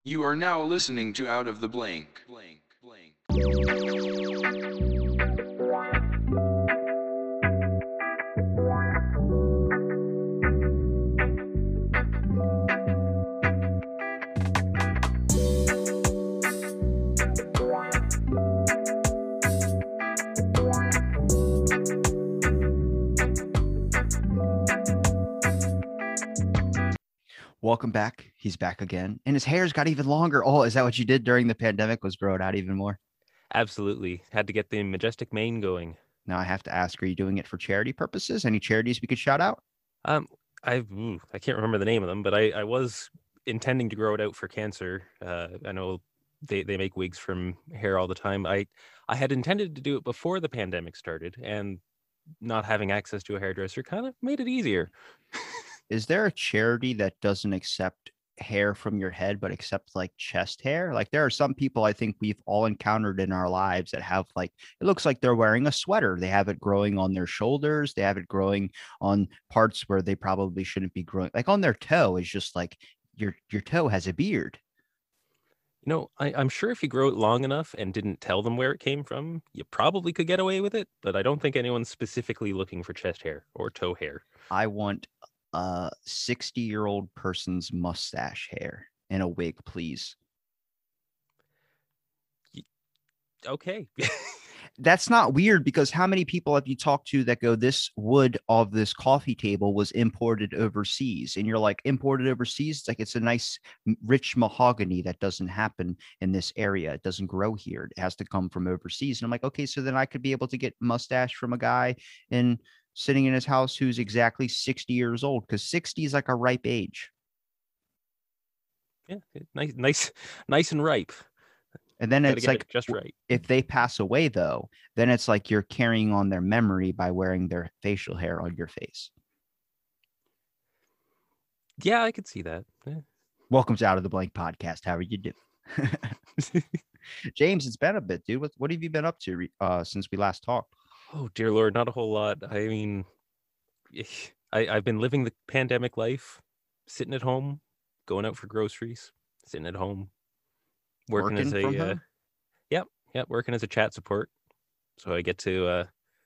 You are now listening to Out of the Blank. Welcome back. He's back again. And his hair's got even longer. Oh, is that what you did during the pandemic, was grow it out even more? Absolutely. Had to get the majestic mane going. Now I have to ask, are you doing it for charity purposes? Any charities we could shout out? Um, I can't remember the name of them, but I was intending to grow it out for cancer. I know they make wigs from hair all the time. I had intended to do it before the pandemic started, and not having access to a hairdresser kind of made it easier. Is there a charity that doesn't accept hair from your head, but accept like chest hair? Like there are some people I think we've all encountered in our lives that have like, it looks like they're wearing a sweater. They have it growing on their shoulders. They have it growing on parts where they probably shouldn't be growing. Like on their toe is just like your toe has a beard. I'm sure if you grow it long enough and didn't tell them where it came from, you probably could get away with it, but I don't think anyone's specifically looking for chest hair or toe hair. I want a 60-year-old person's mustache hair in a wig, please. Okay. That's not weird because how many people have you talked to that go, this wood of this coffee table was imported overseas? And you're like, imported overseas? It's like it's a nice, rich mahogany that doesn't happen in this area. It doesn't grow here. It has to come from overseas. And I'm like, okay, so then I could be able to get mustache from a guy in sitting in his house who's exactly 60 years old because 60 is like a ripe age. Yeah, nice and ripe. And then Gotta it's get like, it just right. if they pass away, though, then it's like you're carrying on their memory by wearing their facial hair on your face. Yeah, I could see that. Yeah. Welcome to Out of the Blank podcast. How are you doing? James, it's been a bit, dude. What have you been up to since we last talked? Oh dear Lord, not a whole lot. I mean, I've been living the pandemic life, sitting at home, going out for groceries, sitting at home, working as From a home? yep, working as a chat support. So I get to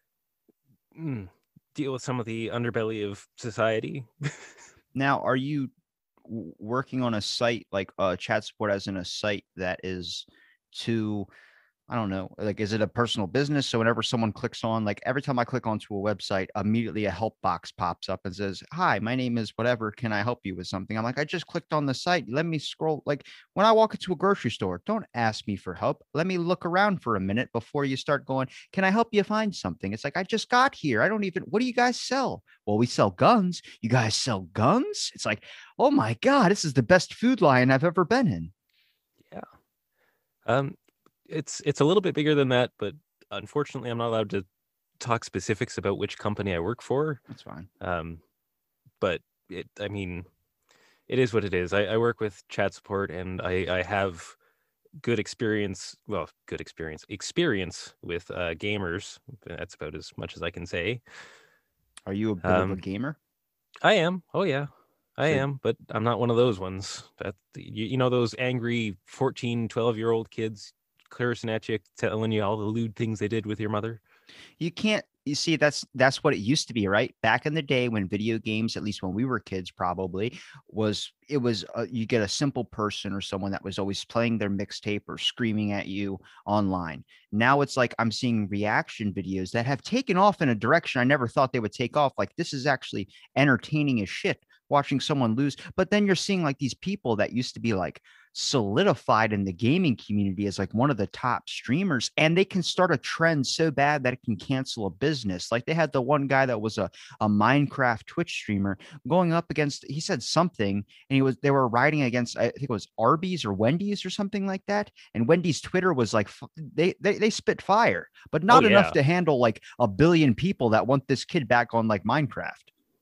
deal with some of the underbelly of society. Now, are you working on a site like chat support as in a site that is to, I don't know, like, is it a personal business? So whenever someone clicks on, like every time I click onto a website, immediately a help box pops up and says, hi, my name is whatever. Can I help you with something? I'm like, I just clicked on the site. Let me scroll. Like when I walk into a grocery store, don't ask me for help. Let me look around for a minute before you start going, can I help you find something? It's like, I just got here. I don't even, what do you guys sell? Well, we sell guns. You guys sell guns? It's like, oh my God, this is the best food line I've ever been in. Yeah. It's a little bit bigger than that, but unfortunately, I'm not allowed to talk specifics about which company I work for. That's fine. But I mean, it is what it is. I work with chat support, and I have good experience. Well, good experience with gamers. That's about as much as I can say. Are you a bit of a gamer? I am. Oh yeah. I So- am, but I'm not one of those ones. That you know those angry 14, 12-year-old kids cursing at you, telling you all the lewd things they did with your mother. You can't, you see, that's what it used to be, right? Back in the day when video games, at least when we were kids, probably was, it was you get a simple person or someone that was always playing their mixtape or screaming at you online. Now it's like I'm seeing reaction videos that have taken off in a direction I never thought they would take off. Like this is actually entertaining as shit watching someone lose. But then you're seeing like these people that used to be like solidified in the gaming community as like one of the top streamers, and they can start a trend so bad that it can cancel a business. Like they had the one guy that was a Minecraft Twitch streamer going up against, he said something, and they were riding against, I think it was Arby's or Wendy's or something like that, and Wendy's Twitter was like, they spit fire, but not enough to handle like a billion people that want this kid back on like Minecraft.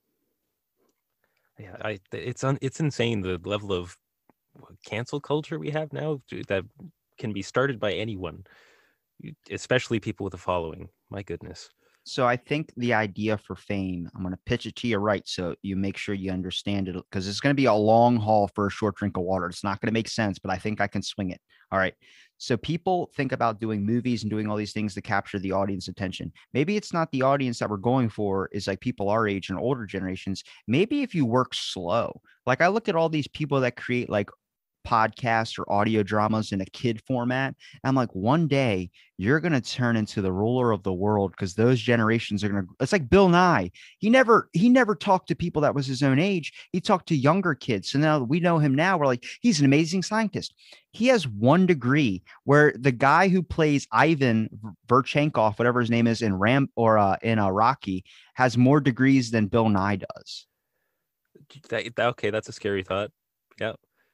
Yeah, it's insane the level of cancel culture we have now that can be started by anyone, especially people with a following. My goodness. So I think the idea for fame, I'm going to pitch it to you right, so you make sure you understand it, because it's going to be a long haul for a short drink of water. It's not going to make sense, but I think I can swing it. All right. So people think about doing movies and doing all these things to capture the audience attention. Maybe it's not the audience that we're going for is like people our age and older generations. Maybe if you work slow, like I look at all these people that create like podcasts or audio dramas in a kid format. I'm like, one day you're going to turn into the ruler of the world, because those generations are going to, it's like Bill Nye. He never talked to people that was his own age. He talked to younger kids. So now we know him now. We're like, he's an amazing scientist. He has 1 degree, where the guy who plays Ivan Verchenkov, whatever his name is in in Rocky, has more degrees than Bill Nye does. Okay, that's a scary thought. Yeah.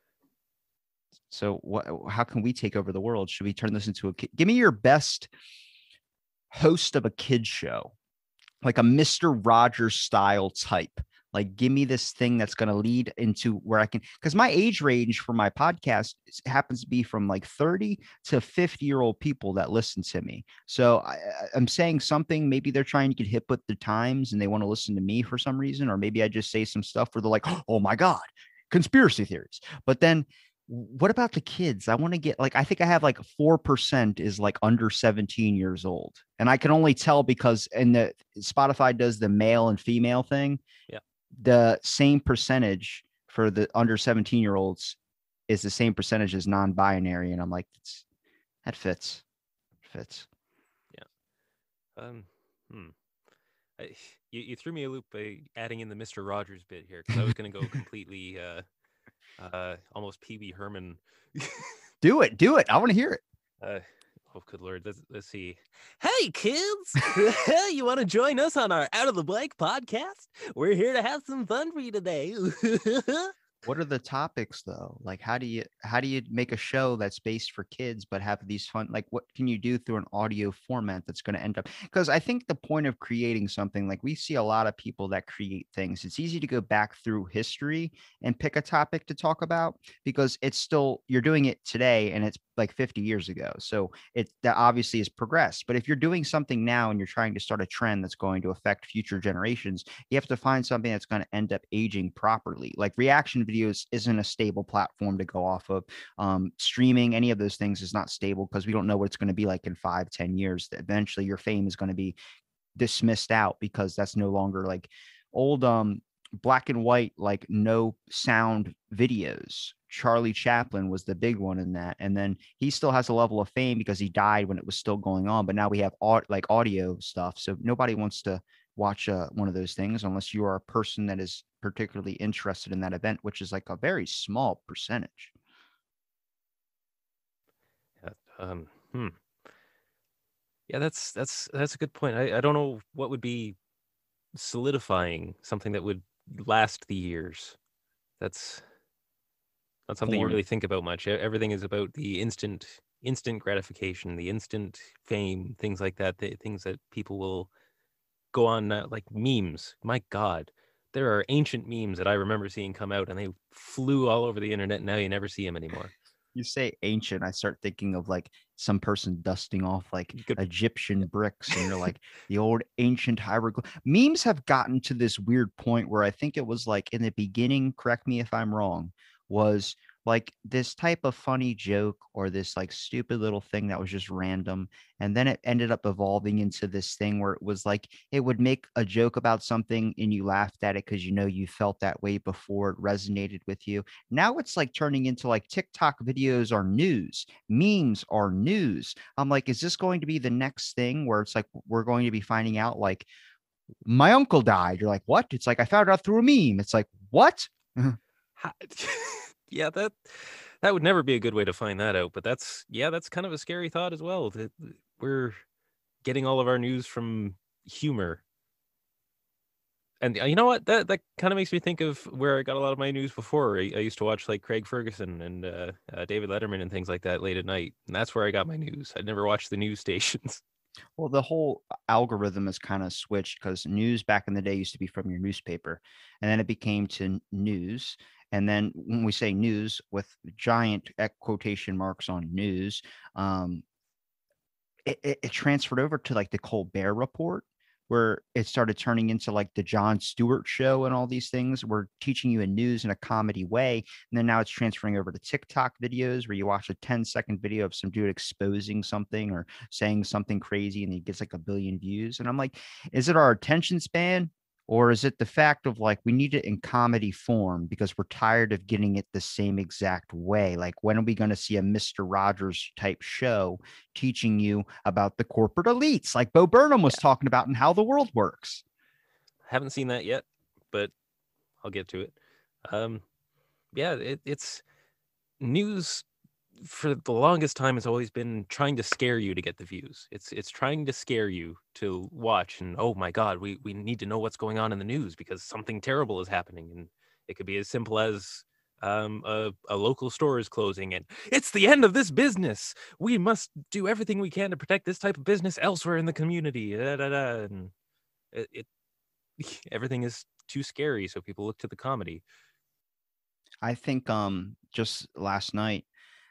So what? How can we take over the world? Should we turn this into a kid? Give me your best host of a kid show, like a Mr. Rogers style type. Like, give me this thing that's going to lead into where I can, because my age range for my podcast happens to be from like 30 to 50-year-old people that listen to me. So I'm saying something, maybe they're trying to get hip with the times and they want to listen to me for some reason, or maybe I just say some stuff where they're like, oh my God, conspiracy theories. But then what about the kids? I want to get like, I think I have like 4% is like under 17 years old. And I can only tell because in the Spotify does the male and female thing. Yeah. The same percentage for the under 17-year-olds is the same percentage as non-binary. And I'm like, that fits. Fits. Yeah. You threw me a loop by adding in the Mr. Rogers bit here, because I was going to go completely almost Pee Wee Herman. Do it. I want to hear it. Oh, good Lord. Let's see. Hey, kids. You want to join us on our Out of the Blank podcast? We're here to have some fun for you today. What are the topics though? Like, how do you make a show that's based for kids but have these fun, like what can you do through an audio format that's going to end up, because I think the point of creating something, like we see a lot of people that create things, it's easy to go back through history and pick a topic to talk about, because it's still, you're doing it today and it's like 50 years ago. So that obviously has progressed. But if you're doing something now and you're trying to start a trend that's going to affect future generations, you have to find something that's going to end up aging properly. Like reaction videos isn't a stable platform to go off of. Streaming, any of those things is not stable, because we don't know what it's going to be like in 5-10 years. Eventually your fame is going to be dismissed out, because that's no longer like old black and white, like no sound videos. Charlie Chaplin was the big one in that. And then he still has a level of fame because he died when it was still going on. But now we have like audio stuff. So nobody wants to watch one of those things unless you are a person that is particularly interested in that event, which is like a very small percentage. Yeah, that's a good point. I don't know what would be solidifying something that would last the years. That's not something you really think about much. Everything is about the instant gratification, the instant fame, things like that. The things that people will go on, like memes. My God, there are ancient memes that I remember seeing come out, and they flew all over the internet. And now you never see them anymore. You say ancient, I start thinking of like some person dusting off like Egyptian bricks, and you're like the old ancient hieroglyph. Memes have gotten to this weird point where I think it was like in the beginning, correct me if I'm wrong, was like this type of funny joke or this like stupid little thing that was just random. And then it ended up evolving into this thing where it was like, it would make a joke about something and you laughed at it because you felt that way before, it resonated with you. Now it's like turning into like TikTok videos are news, memes are news. I'm like, is this going to be the next thing where it's like, we're going to be finding out like my uncle died? You're like, what? It's like, I found out through a meme. It's like, what? Yeah, that would never be a good way to find that out. But that's kind of a scary thought as well. That we're getting all of our news from humor. And you know what? That kind of makes me think of where I got a lot of my news before. I used to watch like Craig Ferguson and David Letterman and things like that late at night. And that's where I got my news. I'd never watched the news stations. Well, the whole algorithm has kind of switched, because news back in the day used to be from your newspaper, and then it became to news. And then when we say news with giant quotation marks on news, it transferred over to like the Colbert Report, where it started turning into like the Jon Stewart show and all these things. We're teaching you a news in a comedy way. And then now it's transferring over to TikTok videos where you watch a 10-second video of some dude exposing something or saying something crazy and he gets like a billion views. And I'm like, is it our attention span? Or is it the fact of like we need it in comedy form because we're tired of getting it the same exact way? Like, when are we going to see a Mr. Rogers type show teaching you about the corporate elites, like Bo Burnham was talking about and how the world works? Haven't seen that yet, but I'll get to it. It's news for the longest time has always been trying to scare you to get the views. It's trying to scare you to watch, and oh my God, we need to know what's going on in the news because something terrible is happening. And it could be as simple as a local store is closing and it's the end of this business. We must do everything we can to protect this type of business elsewhere in the community. And it everything is too scary, so people look to the comedy. I think just last night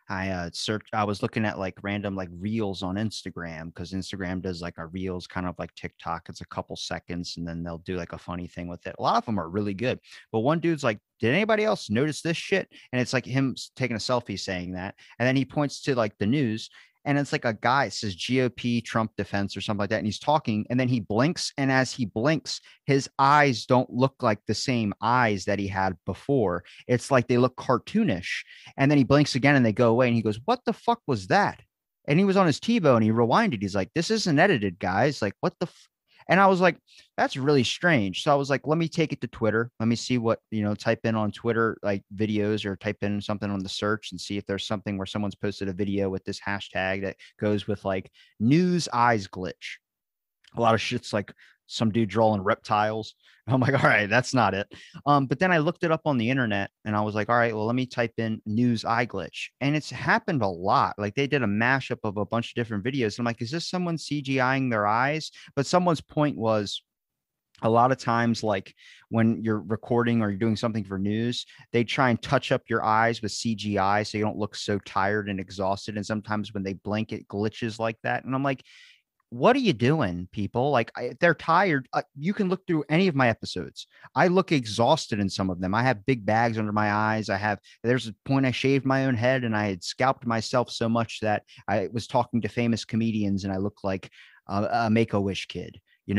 I was looking at like random like reels on Instagram because Instagram does like a reels kind of like TikTok. It's a couple seconds and then they'll do like a funny thing with it. A lot of them are really good. But one dude's like, did anybody else notice this shit? And it's like him taking a selfie saying that. And then he points to like the news and it's like a guy says GOP Trump defense or something like that. And he's talking and then he blinks. And as he blinks, his eyes don't look like the same eyes that he had before. It's like they look cartoonish. And then he blinks again and they go away. And he goes, what the fuck was that? And he was on his TiVo and he rewinded. He's like, this isn't edited, guys. Like, what the and I was like, that's really strange. So I was like, let me take it to Twitter. Let me see what, type in on Twitter, like videos or type in something on the search and see if there's something where someone's posted a video with this hashtag that goes with like news eyes glitch. A lot of shit's like some dude drawing reptiles. I'm like, all right, that's not it. But then I looked it up on the internet and I was like, all right, well, let me type in news eye glitch. And it's happened a lot. Like they did a mashup of a bunch of different videos. I'm like, is this someone CGIing their eyes? But someone's point was a lot of times, like when you're recording or you're doing something for news, they try and touch up your eyes with CGI so you don't look so tired and exhausted. And sometimes when they blink, it glitches like that. And I'm like, what are you doing, people? Like, if they're tired, you can look through any of my episodes. I look exhausted in some of them. I have big bags under my eyes. There's a point I shaved my own head and I had scalped myself so much that I was talking to famous comedians and I look like a Make-A-Wish kid.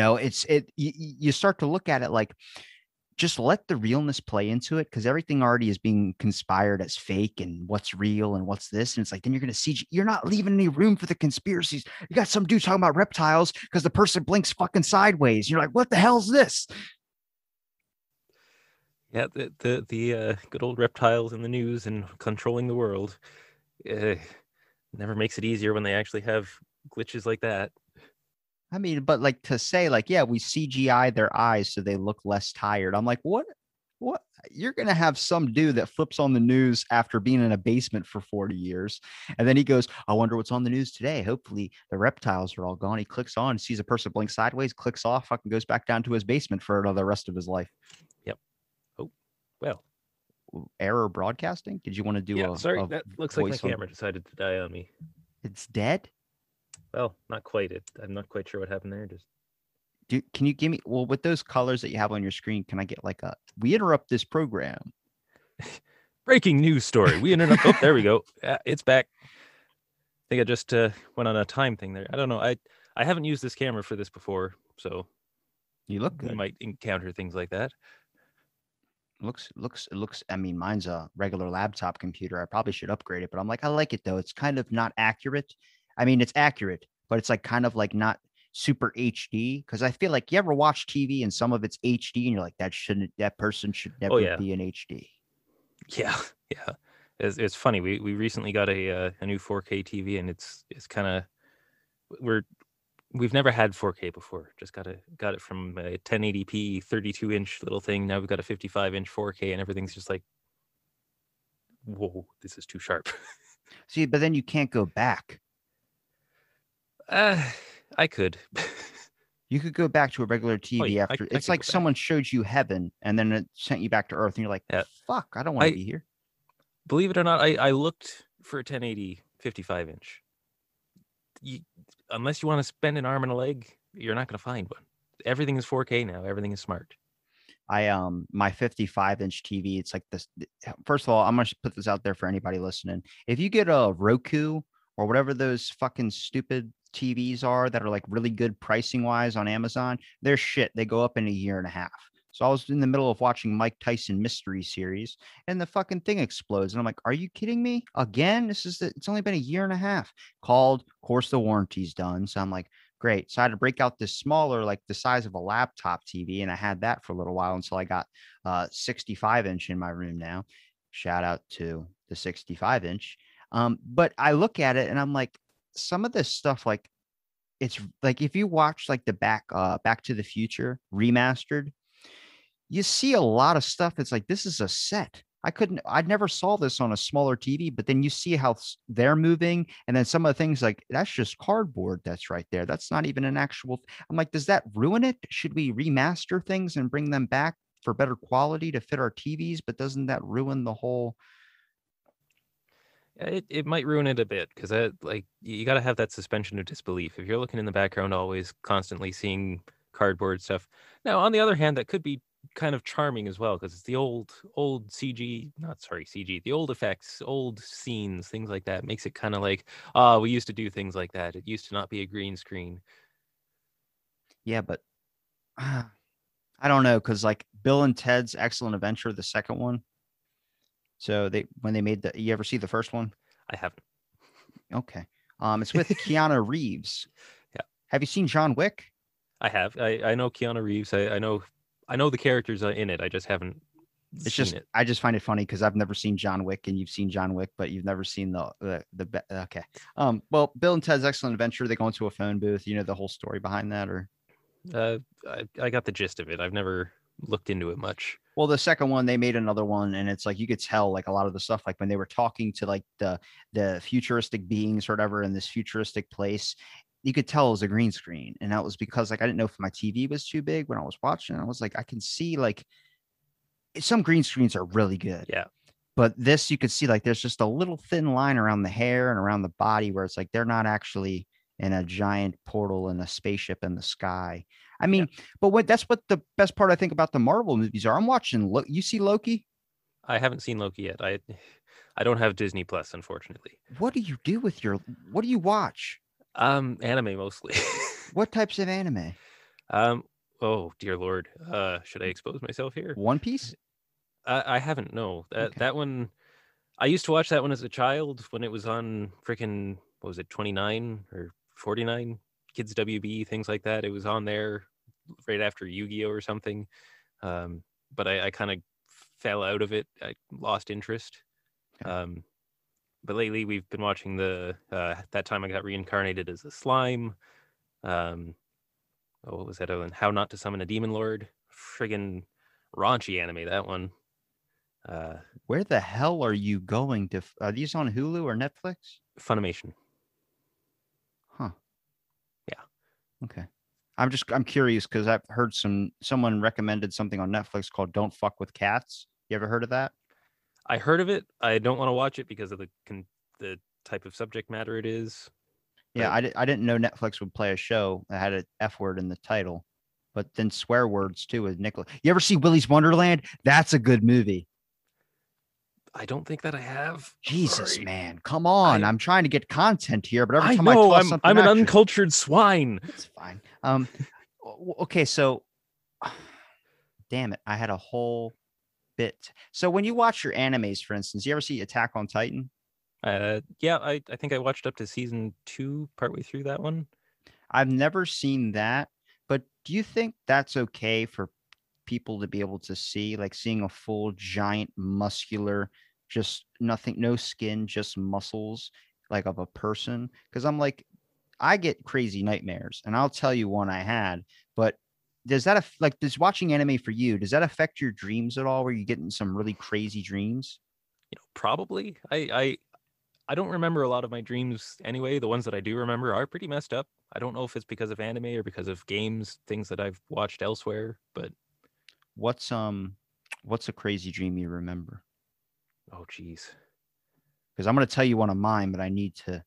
You start to look at it like, just let the realness play into it because everything already is being conspired as fake and what's real and what's this. And it's like, then you're going to see, you're not leaving any room for the conspiracies. You got some dude talking about reptiles because the person blinks fucking sideways. You're like, what the hell's this? Yeah, the good old reptiles in the news and controlling the world. Never makes it easier when they actually have glitches like that. I mean, but like to say like, yeah, we CGI their eyes so they look less tired. I'm like, what? You're going to have some dude that flips on the news after being in a basement for 40 years. And then he goes, I wonder what's on the news today. Hopefully the reptiles are all gone. He clicks on, sees a person blink sideways, clicks off, fucking goes back down to his basement for the rest of his life. Yep. Oh, well. Error broadcasting? Did you want to do sorry, that looks like my camera decided to die on me. It's dead? Well, not quite. I'm not quite sure what happened there. Can you give me, with those colors that you have on your screen, can I get like we interrupt this program? Breaking news story. We interrupt. Oh, there we go. It's back. I think I just went on a time thing there. I don't know. I haven't used this camera for this before, so you look good. You might encounter things like that. Looks. I mean, mine's a regular laptop computer. I probably should upgrade it, but I'm like, I like it though. It's kind of not accurate. I mean, it's accurate, but it's like kind of like not super HD. Because I feel like you ever watch TV and some of it's HD and you're like, that person should never be in HD. Yeah. It's funny. We recently got a new 4K TV and it's kind of we've never had 4K before. Just got it from a 1080p 32-inch little thing. Now we've got a 55-inch 4K and everything's just like, whoa, this is too sharp. See, but then you can't go back. I could. You could go back to a regular TV after. It's like someone showed you heaven and then it sent you back to Earth, and you're like, "Fuck, I don't want to be here." Believe it or not, I looked for a 1080 55-inch. Unless you want to spend an arm and a leg, you're not going to find one. everything is 4K now. Everything is smart. My 55-inch TV, it's like this. First of all, I'm gonna put this out there for anybody listening. If you get a Roku or whatever those fucking stupid TVs are that are like really good pricing wise on Amazon, they're shit. They go up in a year and a half. So I was in the middle of watching Mike Tyson mystery series and the fucking thing explodes. And I'm like, are you kidding me? Again? It's only been a year and a half. Called, of course, the warranty's done. So I'm like, great. So I had to break out this smaller, like the size of a laptop TV. And I had that for a little while until I got 65-inch in my room now. Shout out to the 65-inch. But I look at it and I'm like, some of this stuff, like, it's like if you watch like the Back to the Future remastered, you see a lot of stuff. It's like, this is a set. I never saw this on a smaller TV, but then you see how they're moving. And then some of the things like, that's just cardboard. That's right there. That's not even an actual. I'm like, does that ruin it? Should we remaster things and bring them back for better quality to fit our TVs? But doesn't that ruin the whole? It might ruin it a bit because like you got to have that suspension of disbelief. If you're looking in the background, always constantly seeing cardboard stuff. Now, on the other hand, that could be kind of charming as well because it's the old CG, the old effects, old scenes, things like that. Makes it kind of like, we used to do things like that. It used to not be a green screen. Yeah, but I don't know, because like Bill and Ted's Excellent Adventure, the second one. So when they made you ever see the first one? I haven't. Okay. It's with Keanu Reeves. Yeah. Have you seen John Wick? I have. I know Keanu Reeves. I know the characters in it. I just haven't. I just find it funny because I've never seen John Wick, and you've seen John Wick, but you've never seen okay. Well, Bill and Ted's Excellent Adventure, they go into a phone booth. You know the whole story behind that, or? I got the gist of it. I've never looked into it much. Well, the second one, they made another one, and it's like you could tell like a lot of the stuff, like when they were talking to like the futuristic beings or whatever in this futuristic place, you could tell it was a green screen. And that was because like I didn't know if my TV was too big when I was watching. I was like, I can see like some green screens are really good. Yeah. But this you could see like there's just a little thin line around the hair and around the body where it's like they're not actually in a giant portal in a spaceship in the sky. I mean, yeah. But that's what the best part I think about the Marvel movies are. I'm watching. You see Loki? I haven't seen Loki yet. I don't have Disney Plus, unfortunately. What do you do with what do you watch? Anime mostly. What types of anime? Oh dear Lord. Should I expose myself here? One Piece? I haven't. No. Okay. That one. I used to watch that one as a child when it was on freaking, what was it, 29 or 49? Kids WB, things like that. It was on there right after Yu-Gi-Oh or something. But I kind of fell out of it. I lost interest. Okay. But lately we've been watching that time I got reincarnated as a slime. What was that other one? How Not to Summon a Demon Lord. Friggin' raunchy anime, that one. Where the hell are you going to? Are these on Hulu or Netflix? Funimation. Huh. Yeah. Okay. I'm curious because I've heard someone recommended something on Netflix called Don't Fuck with Cats. You ever heard of that? I heard of it. I don't want to watch it because of the type of subject matter it is. Yeah, I didn't know Netflix would play a show that had an F word in the title, but then swear words too with Nicholas. You ever see Willy's Wonderland? That's a good movie. I don't think that I have. Jesus, man, come on! I'm trying to get content here, but every time I'm an uncultured swine. It's fine. Okay, so, damn it, I had a whole bit. So when you watch your animes, for instance, you ever see Attack on Titan? Yeah, I think I watched up to season 2, partway through that one. I've never seen that, but do you think that's okay for people to be able to see, like seeing a full giant muscular, just nothing, no skin, just muscles, like of a person? Because I'm like, I get crazy nightmares, and I'll tell you one I had. But does watching anime for you, does that affect your dreams at all? Where you getting some really crazy dreams? Probably. I don't remember a lot of my dreams anyway. The ones that I do remember are pretty messed up. I don't know if it's because of anime or because of games, things that I've watched elsewhere, but what's a crazy dream you remember? Oh geez. Because I'm going to tell you one of mine, but I need to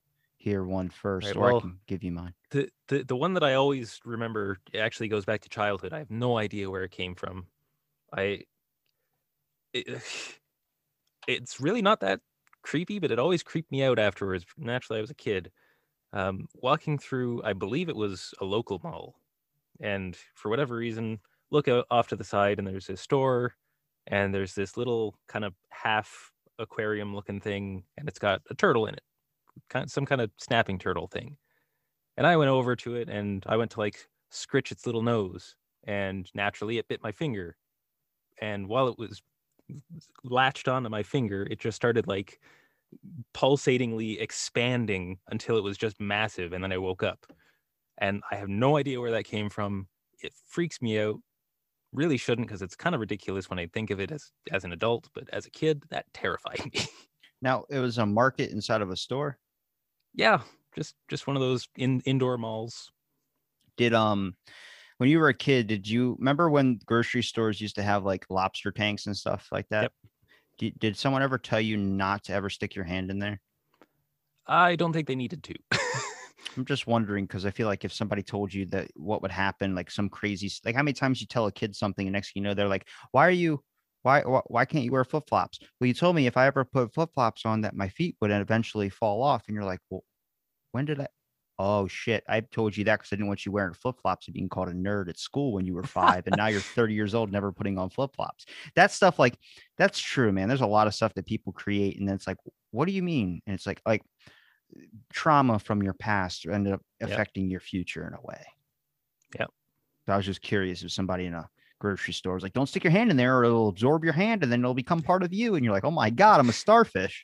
hear one first, Right. or I Well, can give you mine. the one that I always remember actually goes back to childhood. I have no idea where it came from. I it, it's really not that creepy, but it always creeped me out afterwards. Naturally, I was a kid. Walking through, I believe it was a local mall, and for whatever reason, look out off to the side, and there's a store, and there's this little kind of half aquarium looking thing, and it's got a turtle in it, some kind of snapping turtle thing. And I went over to it, and I went to like scritch its little nose, and naturally, it bit my finger. And while it was latched onto my finger, it just started like pulsatingly expanding until it was just massive, and then I woke up. And I have no idea where that came from. It freaks me out. Really shouldn't, because it's kind of ridiculous when I think of it as an adult, but as a kid, that terrified me. Now, it was a market inside of a store. Yeah, just one of those indoor malls. Did when you were a kid, did you remember when grocery stores used to have like lobster tanks and stuff like that? Yep. Did someone ever tell you not to ever stick your hand in there? I don't think they needed to. I'm just wondering because I feel like if somebody told you that what would happen, like some crazy, like how many times you tell a kid something and next thing you know, they're like, why can't you wear flip flops? Well, you told me if I ever put flip flops on that my feet would eventually fall off. And you're like, well, when did I? Oh shit! I told you that because I didn't want you wearing flip flops and being called a nerd at school when you were 5, and now you're 30 years old, never putting on flip flops. That stuff, like, that's true, man. There's a lot of stuff that people create, and then it's like, what do you mean? And it's like trauma from your past ended up Yep. affecting your future in a way. Yep. So I was just curious if somebody in a grocery store was like, "Don't stick your hand in there, or it'll absorb your hand, and then it'll become part of you." And you're like, "Oh my god, I'm a starfish."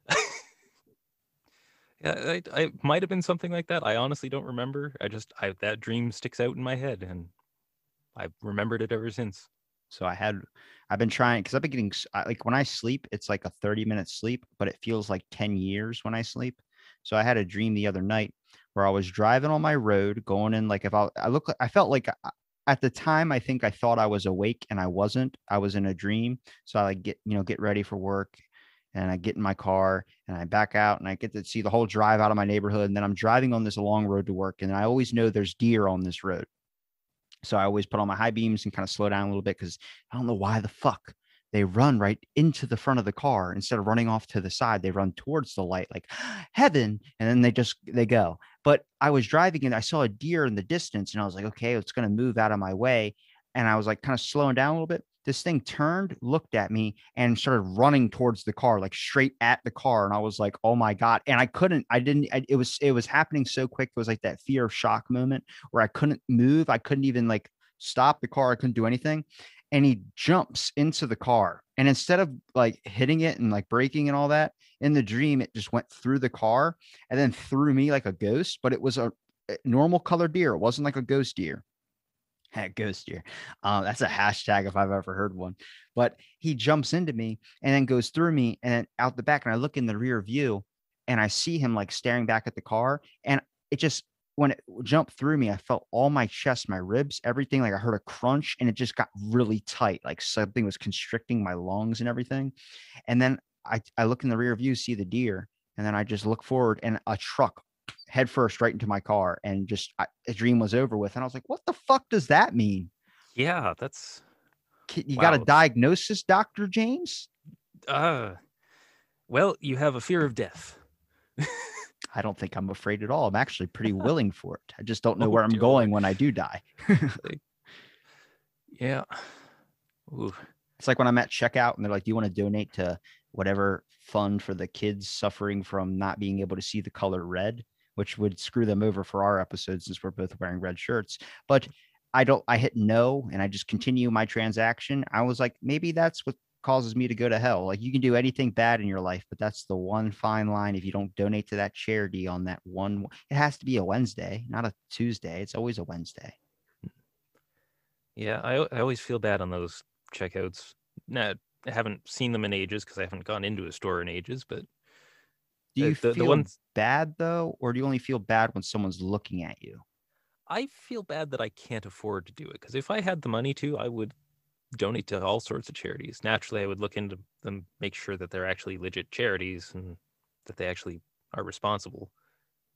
Yeah, I might have been something like that. I honestly don't remember. That dream sticks out in my head, and I've remembered it ever since. So I've been trying because I've been getting like when I sleep, it's like a 30-minute sleep, but it feels like 10 years when I sleep. So I had a dream the other night where I was driving on my road going in, like if I felt like at the time, I think I thought I was awake and I wasn't. I was in a dream. So I like get ready for work, and I get in my car and I back out and I get to see the whole drive out of my neighborhood. And then I'm driving on this long road to work. And I always know there's deer on this road. So I always put on my high beams and kind of slow down a little bit because I don't know why the fuck they run right into the front of the car instead of running off to the side. They run towards the light like heaven, and then they go. But I was driving and I saw a deer in the distance, and I was like, okay, it's going to move out of my way. And I was like kind of slowing down a little bit. This thing turned, looked at me, and started running towards the car, like straight at the car. And I was like, oh my God. And it was happening so quick. It was like that fear of shock moment where I couldn't move. I couldn't even like stop the car. I couldn't do anything. And he jumps into the car. And instead of like hitting it and like braking and all that, in the dream, it just went through the car and then threw me like a ghost. But it was a normal colored deer. It wasn't like a ghost deer. Ghost deer. That's a hashtag if I've ever heard one. But he jumps into me and then goes through me and then out the back. And I look in the rear view and I see him like staring back at the car. And it just, when it jumped through me, I felt all my chest, my ribs, everything. Like I heard a crunch and it just got really tight. Like something was constricting my lungs and everything. And then I look in the rear view, see the deer. And then I just look forward and a truck head first right into my car, and just a dream was over with. And I was like, what the fuck does that mean? Yeah, that's You wow. got a diagnosis, Dr. James? Well, you have a fear of death. I don't think I'm afraid at all. I'm actually pretty willing for it. I just don't know Oh, where I'm dear going Lord. when I do die. Yeah. Ooh. It's like when I'm at checkout and they're like, do you want to donate to whatever fund for the kids suffering from not being able to see the color red, which would screw them over for our episode since we're both wearing red shirts. But I hit no and I just continue my transaction. I was like, maybe that's what causes me to go to hell. Like you can do anything bad in your life, but that's the one fine line. If you don't donate to that charity on that one, it has to be a Wednesday, not a Tuesday. It's always a Wednesday. Yeah, I always feel bad on those checkouts. Nah, I haven't seen them in ages because I haven't gone into a store in ages, but do you the feel ones bad though, or do you only feel bad when someone's looking at you? I feel bad that I can't afford to do it, because if I had the money to, I would donate to all sorts of charities. Naturally, I would look into them, make sure that they're actually legit charities and that they actually are responsible.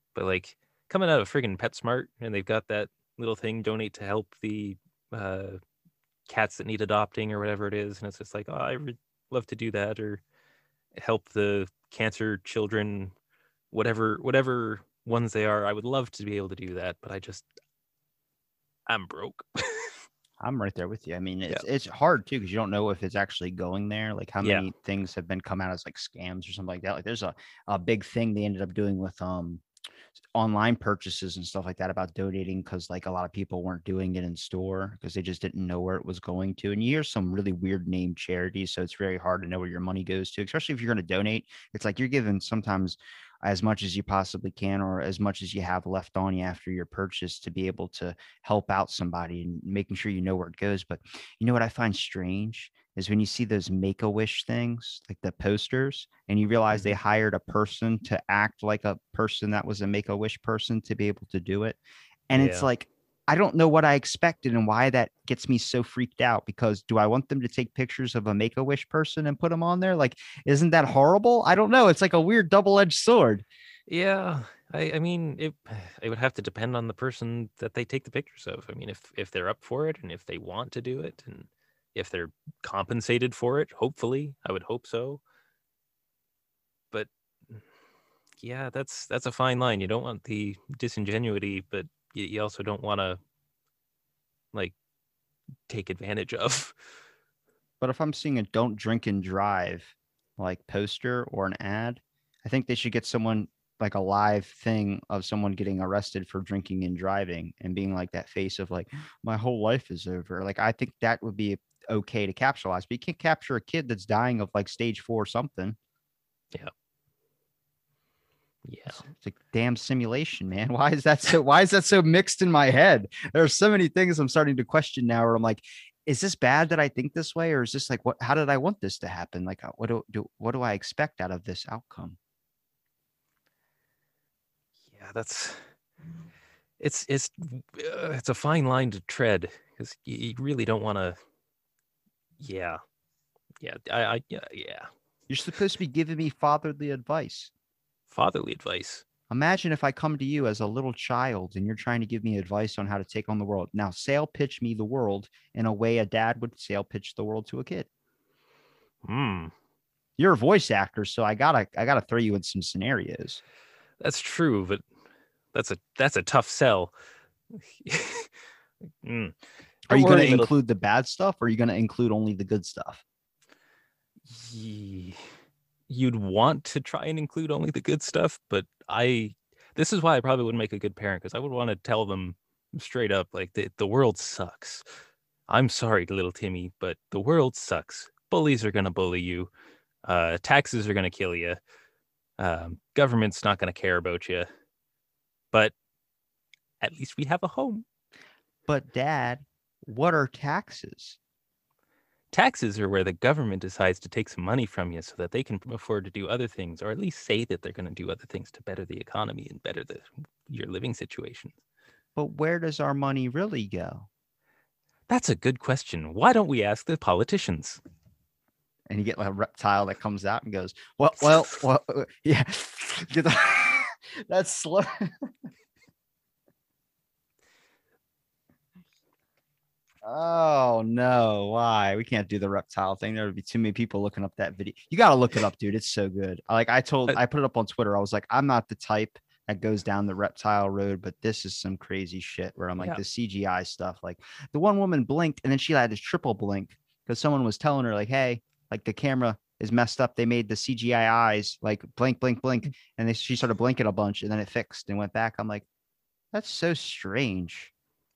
But like coming out of friggin' PetSmart, and they've got that little thing, donate to help the uh, cats that need adopting or whatever it is, and it's just like, oh, I would love to do that, or help the cancer children, whatever ones they are. I would love to be able to do that, but I'm broke. I'm right there with you. I mean, Yeah. it's hard too because you don't know if it's actually going there. Like how Yeah. many things have been come out as like scams or something like that. Like there's a big thing they ended up doing with online purchases and stuff like that about donating because like a lot of people weren't doing it in store because they just didn't know where it was going to. And you hear some really weird named charities, so it's very hard to know where your money goes to, especially if you're going to donate. It's like you're given sometimes as much as you possibly can or as much as you have left on you after your purchase to be able to help out somebody and making sure you know where it goes. But you know what I find strange is when you see those Make-A-Wish things, like the posters, and you realize they Mhm. hired a person to act like a person that was a Make-A-Wish person to be able to do it. And it's Yeah. like, I don't know what I expected and why that gets me so freaked out because do I want them to take pictures of a Make-A-Wish person and put them on there? Like, isn't that horrible? I don't know. It's like a weird double-edged sword. Yeah. I mean, it would have to depend on the person that they take the pictures of. I mean, if they're up for it and if they want to do it and if they're compensated for it, hopefully, I would hope so. But yeah, that's a fine line. You don't want the disingenuity, but you also don't want to like take advantage of. But if I'm seeing a don't drink and drive like poster or an ad, I think they should get someone like a live thing of someone getting arrested for drinking and driving and being like that face of like, my whole life is over. Like, I think that would be okay to capitalize, but you can't capture a kid that's dying of like stage 4 something. Yeah. Yeah. It's like damn simulation, man. Why is that so mixed in my head? There are so many things I'm starting to question now where I'm like, is this bad that I think this way? Or is this like how did I want this to happen? Like what do I expect out of this outcome? Yeah, it's a fine line to tread because you really don't want to. Yeah, yeah. You're supposed to be giving me fatherly advice. Fatherly advice. Imagine if I come to you as a little child and you're trying to give me advice on how to take on the world. Now, sale pitch me the world in a way a dad would sale pitch the world to a kid. Hmm. You're a voice actor, so I gotta throw you in some scenarios. That's true, but that's a tough sell. Mm. Are Don't you going to worry, little. include the bad stuff or are you going to include only the good stuff? You'd want to try and include only the good stuff, but this is why I probably wouldn't make a good parent because I would want to tell them straight up like the world sucks. I'm sorry, little Timmy, but the world sucks. Bullies are gonna bully you. Taxes are gonna kill you. Government's not gonna care about you. But at least we have a home. But Dad, what are taxes? Taxes are where the government decides to take some money from you so that they can afford to do other things, or at least say that they're going to do other things to better the economy and better your living situation. But where does our money really go? That's a good question. Why don't we ask the politicians? And you get like a reptile that comes out and goes, well, yeah. That's slow. Oh no, why? We can't do the reptile thing. There would be too many people looking up that video. You got to look it up, dude. It's so good. I put it up on Twitter. I was like, I'm not the type that goes down the reptile road, but this is some crazy shit where I'm like the CGI stuff. Like the one woman blinked and then she had this triple blink because someone was telling her like, hey, like the camera is messed up. They made the CGI eyes like blink, blink, blink. And she started blinking a bunch and then it fixed and went back. I'm like, that's so strange.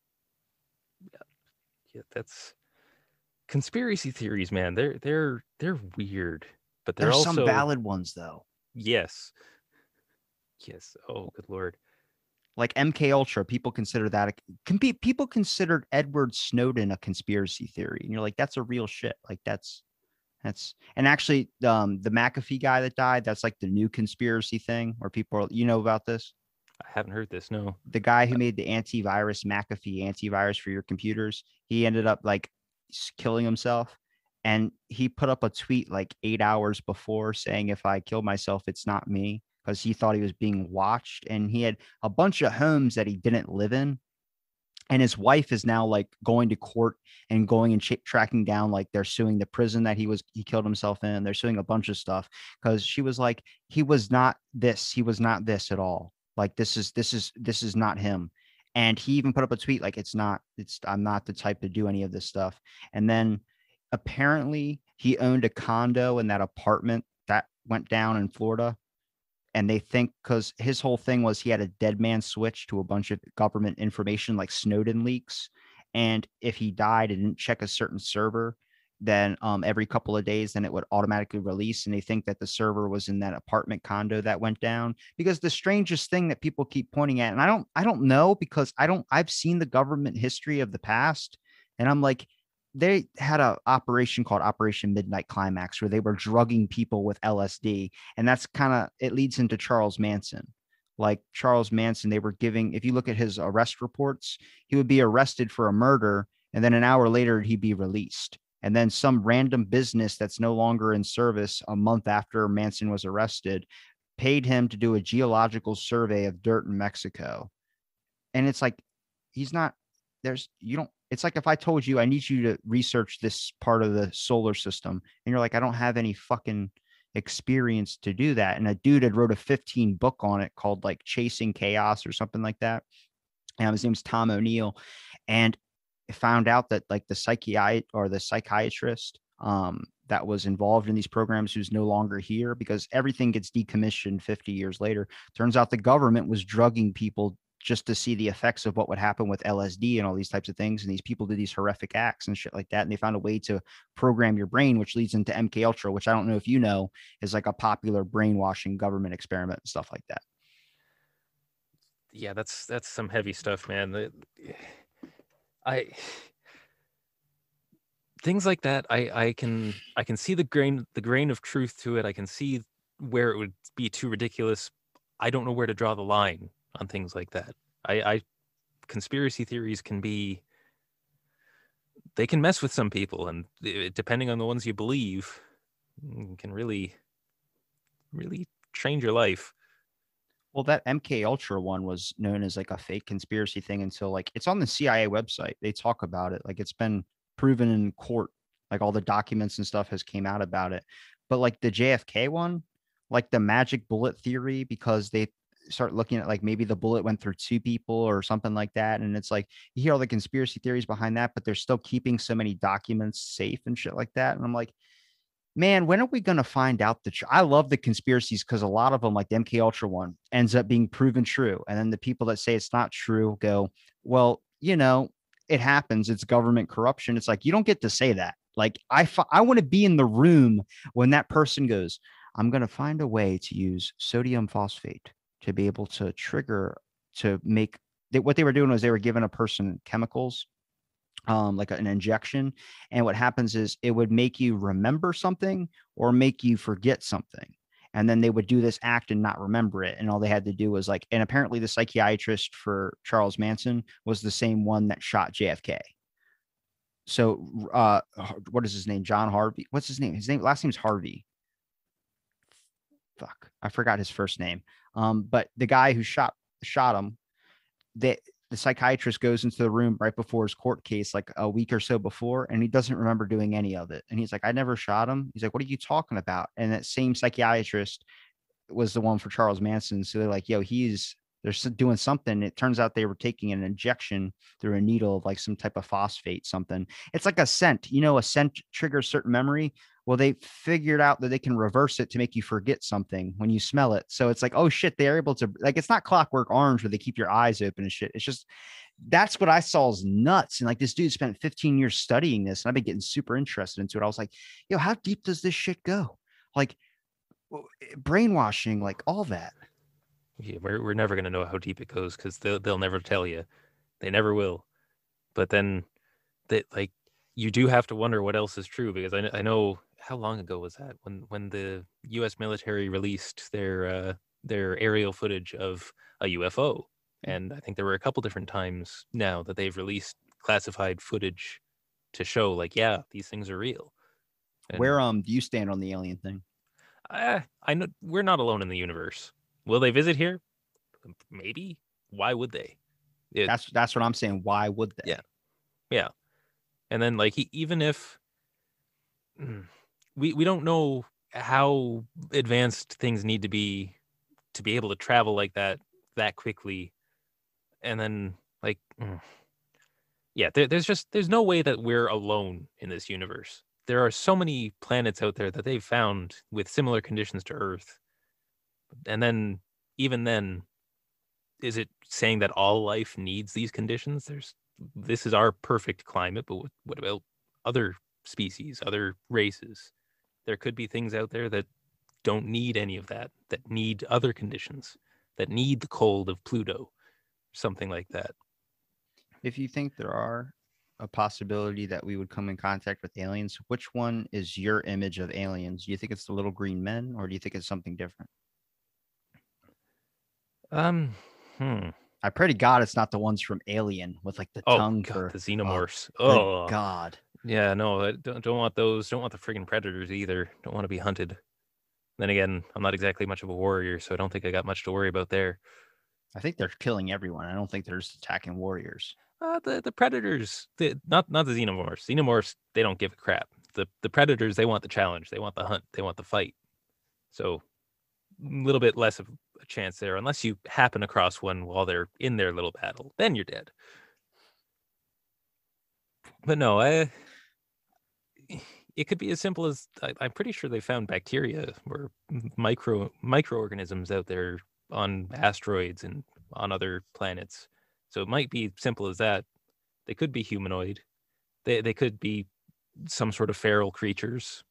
Yeah, that's conspiracy theories, man. They're weird, but There's also some valid ones though. Yes. Oh, good Lord. Like MK Ultra, people consider that people considered Edward Snowden a conspiracy theory, and you're like, that's a real shit. Like that's and actually, the McAfee guy that died, that's like the new conspiracy thing where people are, you know about this? I haven't heard this. No. The guy who made the antivirus McAfee antivirus for your computers, he ended up like killing himself. And he put up a tweet like 8 hours before saying, if I kill myself, it's not me. because he thought he was being watched, and he had a bunch of homes that he didn't live in. And his wife is now like going to court and going and tracking down, like they're suing the prison that he killed himself in. They're suing a bunch of stuff because she was like, he was not this, he was not this at all. Like this is not him. And he even put up a tweet like, I'm not the type to do any of this stuff. And then apparently he owned a condo in that apartment that went down in Florida, and they think because his whole thing was he had a dead man switch to a bunch of government information like Snowden leaks. And if he died and didn't check a certain server, then every couple of days, then it would automatically release. And they think that the server was in that apartment condo that went down. Because the strangest thing that people keep pointing at, and I don't know because I've seen the government history of the past, and I'm like, they had a operation called Operation Midnight Climax where they were drugging people with LSD. And that's kind of, it leads into Charles Manson. Like Charles Manson, they were giving, if you look at his arrest reports, he would be arrested for a murder, and then an hour later he'd be released. And then some random business that's no longer in service a month after Manson was arrested paid him to do a geological survey of dirt in Mexico. And it's like, he's not, it's like if I told you I need you to research this part of the solar system, and you're like, I don't have any fucking experience to do that. And a dude had wrote a 15 book on it called like Chasing Chaos or something like that. And his name's Tom O'Neill. And found out that like the psychiatrist that was involved in these programs, who's no longer here because everything gets decommissioned 50 years later. Turns out the government was drugging people just to see the effects of what would happen with LSD and all these types of things. And these people did these horrific acts and shit like that. And they found a way to program your brain, which leads into MK Ultra, which I don't know if you know, is like a popular brainwashing government experiment and stuff like that. Yeah, that's some heavy stuff, man. Things like that, I can see the grain of truth to it. I can see where it would be too ridiculous. I don't know where to draw the line on things like that. Conspiracy theories they can mess with some people, and depending on the ones you believe, can really, really change your life. Well, that MK Ultra one was known as like a fake conspiracy thing until like it's on the CIA website. They talk about it. Like it's been proven in court. Like all the documents and stuff has came out about it. But like the JFK one, like the magic bullet theory, because they start looking at like maybe the bullet went through two people or something like that. And it's like you hear all the conspiracy theories behind that, but they're still keeping so many documents safe and shit like that. And I'm like, man, when are we going to find out the truth? I love the conspiracies because a lot of them, like the MK Ultra one, ends up being proven true. And then the people that say it's not true go, well, it happens. It's government corruption. It's like, you don't get to say that. Like, I want to be in the room when that person goes, I'm going to find a way to use sodium phosphate to be able to trigger to make what they were doing was they were giving a person chemicals like an injection. And what happens is it would make you remember something or make you forget something. And then they would do this act and not remember it. And all they had to do was like, and apparently the psychiatrist for Charles Manson was the same one that shot JFK. So what is his name? John Harvey. What's his name? Last name's Harvey. Fuck. I forgot his first name. But the guy who shot him, the psychiatrist goes into the room right before his court case, like a week or so before, and he doesn't remember doing any of it. And he's like, I never shot him. He's like, what are you talking about? And that same psychiatrist was the one for Charles Manson. So they're like, yo, they're doing something. It turns out they were taking an injection through a needle of like some type of phosphate, something. It's like a scent, a scent triggers certain memory. Well, they figured out that they can reverse it to make you forget something when you smell it. So it's like, oh shit, they're able to, like, it's not Clockwork Orange where they keep your eyes open and shit. It's just, that's what I saw is nuts. And like this dude spent 15 years studying this, and I've been getting super interested into it. I was like, yo, how deep does this shit go? Like brainwashing, like all that. Yeah, we're never going to know how deep it goes because they'll never tell you. They never will. But then you do have to wonder what else is true, because I know, how long ago was that when the U.S. military released their aerial footage of a UFO? And I think there were a couple different times now that they've released classified footage to show like, yeah, these things are real. And where do you stand on the alien thing? I know we're not alone in the universe. Will they visit here? Maybe. Why would they? That's what I'm saying. Why would they? Yeah. Yeah. And then like even if we don't know how advanced things need to be able to travel like that quickly, and then like yeah, there's no way that we're alone in this universe. There are so many planets out there that they've found with similar conditions to Earth, and then even then, is it saying that all life needs these conditions? This is our perfect climate, but what about other species, other races? There could be things out there that don't need any of that, that need other conditions, that need the cold of Pluto, something like that. If you think there are a possibility that we would come in contact with aliens, which one is your image of aliens? Do you think it's the little green men, or do you think it's something different? I pray to God it's not the ones from Alien with like the tongue God, for the xenomorphs. Oh God. Yeah, no, I don't want those. Don't want the friggin' predators either. Don't want to be hunted. Then again, I'm not exactly much of a warrior, so I don't think I got much to worry about there. I think they're killing everyone. I don't think they're just attacking warriors. The predators, not the xenomorphs. Xenomorphs, they don't give a crap. The predators, they want the challenge. They want the hunt. They want the fight. So a little bit less of a chance there, unless you happen across one while they're in their little battle. Then you're dead. But no, it could be as simple as I'm pretty sure they found bacteria or microorganisms out there on asteroids and on other planets. So it might be simple as that. They could be humanoid. They could be some sort of feral creatures.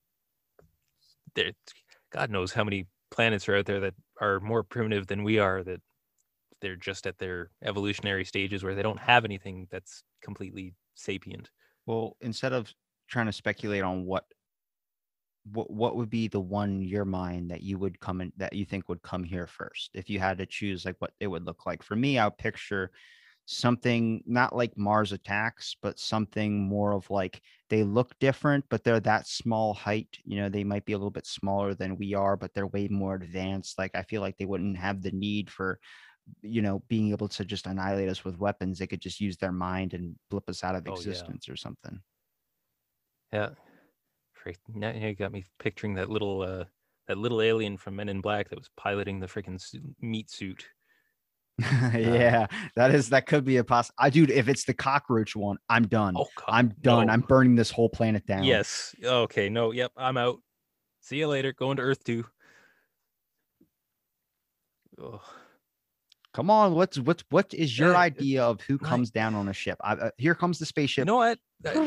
God knows how many planets are out there that are more primitive than we are, that they're just at their evolutionary stages where they don't have anything that's completely sapient. Well, instead of trying to speculate on what would be the one in your mind that you would come in, that you think would come here first, if you had to choose like what it would look like? For me, I'll picture something not like Mars Attacks, but something more of like they look different, but they're that small height. You know, they might be a little bit smaller than we are, but they're way more advanced. Like I feel like they wouldn't have the need for, you know, being able to just annihilate us with weapons. They could just use their mind and blip us out of existence or something. Yeah. Now you got me picturing that little alien from Men in Black that was piloting the freaking meat suit. Yeah, that could be a dude, if it's the cockroach one, I'm done. Oh, God, I'm done. no. I'm burning this whole planet down. Yes. Okay. No. Yep. I'm out. See you later. Going to Earth 2. Oh. Come on. What is your idea of who comes down on a ship? Here comes the spaceship. You know what?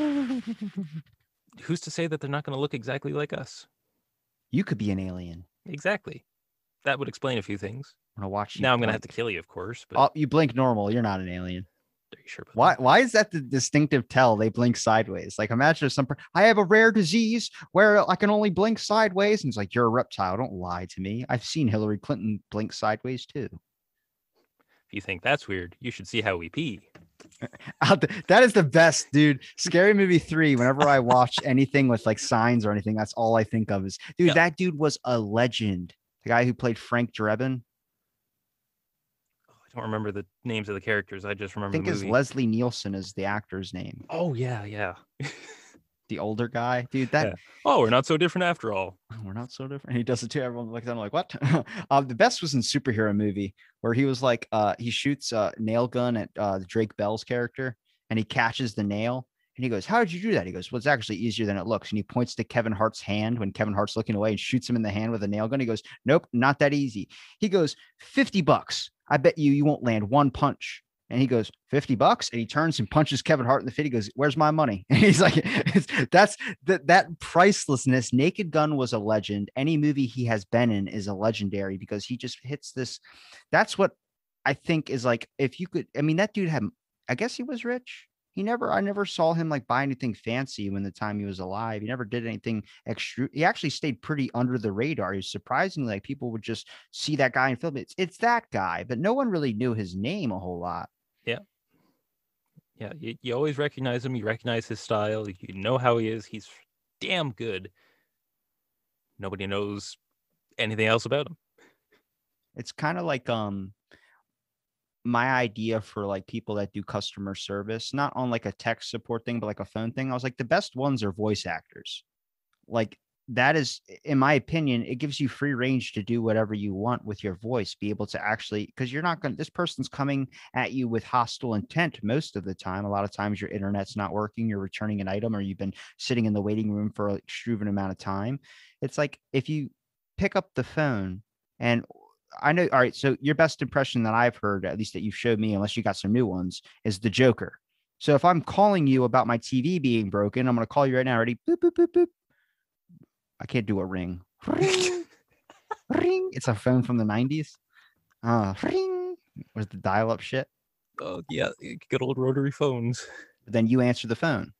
Who's to say that they're not going to look exactly like us? You could be an alien. Exactly. That would explain a few things. I'm gonna watch you. Now I'm going to have to kill you, of course. But... Oh, you blink normal. You're not an alien. Are you sure about Why? that? Why is that the distinctive tell? They blink sideways. Like imagine if I have a rare disease where I can only blink sideways, and it's like you're a reptile. Don't lie to me. I've seen Hillary Clinton blink sideways too. If you think that's weird, you should see how we pee. That is the best, dude. Scary Movie 3. Whenever I watch anything with like signs or anything, that's all I think of is, dude, Yeah. That dude was a legend. The guy who played Frank Drebin. I don't remember the names of the characters. I just remember I think the it's movie. Leslie Nielsen is the actor's name. Oh, yeah. The older guy, dude. That Yeah. Oh, we're not so different after all. we're not so different. He does it too. Everyone looks at him like, what? The best was in Superhero Movie where he was like, he shoots a nail gun at Drake Bell's character and he catches the nail. And he goes, how did you do that? He goes, well, it's actually easier than it looks. And he points to Kevin Hart's hand when Kevin Hart's looking away and shoots him in the hand with a nail gun. He goes, nope, not that easy. He goes, $50. I bet you won't land one punch. And he goes, $50. And he turns and punches Kevin Hart in the face. He goes, where's my money? And he's like, that's that pricelessness. Naked Gun was a legend. Any movie he has been in is a legendary because he just hits this. That's what I think is like, if you could, I mean, that dude I guess he was rich. I never saw him like buy anything fancy when the time he was alive. He never did anything extra. He actually stayed pretty under the radar. He's surprisingly like people would just see that guy and film it. It's that guy, but no one really knew his name a whole lot. Yeah, you always recognize him. You recognize his style. You know how he is. He's damn good. Nobody knows anything else about him. It's kind of like my idea for like people that do customer service, not on like a tech support thing, but like a phone thing. I was like, the best ones are voice actors. Like that is, in my opinion, it gives you free range to do whatever you want with your voice, be able to actually, because you're not going to, this person's coming at you with hostile intent most of the time. A lot of times your internet's not working, you're returning an item, or you've been sitting in the waiting room for an extravagant amount of time. It's like if you pick up the phone and I know, all right. So your best impression that I've heard, at least that you've showed me, unless you got some new ones, is the Joker. So if I'm calling you about my TV being broken, I'm going to call you right now. Ready? Boop, boop, boop, boop. I can't do a ring. Ring, ring. It's a phone from the 90s. Ring. Was the dial up shit? Oh yeah, good old rotary phones. Then you answer the phone.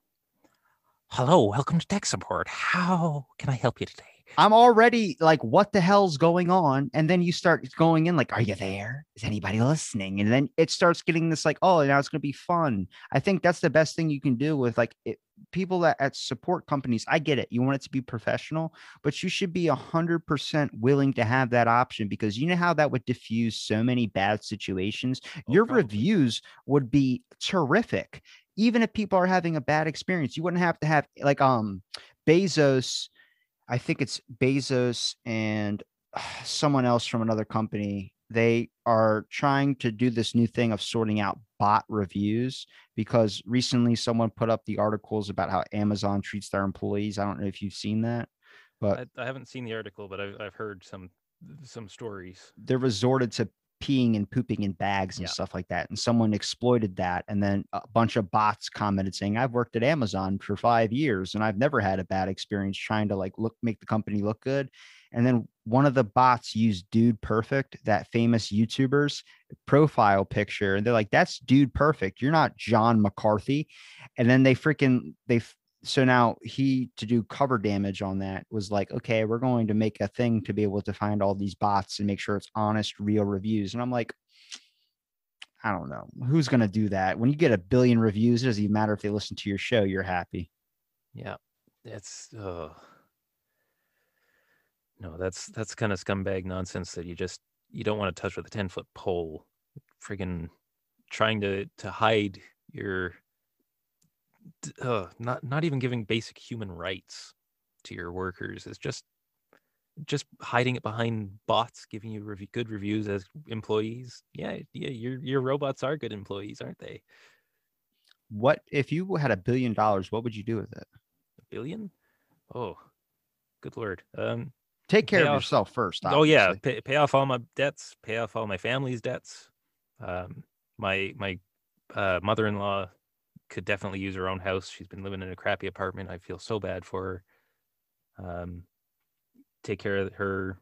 Hello, welcome to tech support. How can I help you today? I'm already like, what the hell's going on? And then you start going in like, are you there? Is anybody listening? And then it starts getting this like, oh, now it's going to be fun. I think that's the best thing you can do with like people that at support companies. I get it. You want it to be professional, but you should be 100% willing to have that option, because you know how that would diffuse so many bad situations. Your probably. reviews would be terrific. Even if people are having a bad experience, you wouldn't have to have like Bezos. I think it's Bezos and someone else from another company. They are trying to do this new thing of sorting out bot reviews, because recently someone put up the articles about how Amazon treats their employees. I don't know if you've seen that, but I haven't seen the article, but I've heard some stories. they're resorted to peeing and pooping in bags and stuff like that. And someone exploited that. And then a bunch of bots commented saying, I've worked at Amazon for 5 years and I've never had a bad experience trying to like make the company look good. And then one of the bots used Dude Perfect, that famous YouTuber's profile picture. And they're like, that's Dude Perfect. You're not John McCarthy. And then so now he, to do cover damage on that, was like, okay, we're going to make a thing to be able to find all these bots and make sure it's honest, real reviews. And I'm like, I don't know. Who's going to do that? When you get 1 billion reviews, it doesn't even matter if they listen to your show, you're happy. Yeah. It's no, that's kind of scumbag nonsense that you don't want to touch with a 10-foot pole. Friggin' trying to hide your not even giving basic human rights to your workers. It's just hiding it behind bots giving you good reviews as employees. Yeah, your robots are good employees, aren't they? What if you had $1 billion? What would you do with it? $1 billion? Oh, good lord. Take care of yourself first. Obviously. Oh yeah, pay off all my debts, pay off all my family's debts. My mother-in-law could definitely use her own house. She's been living in a crappy apartment. I feel so bad for her. Take care of her,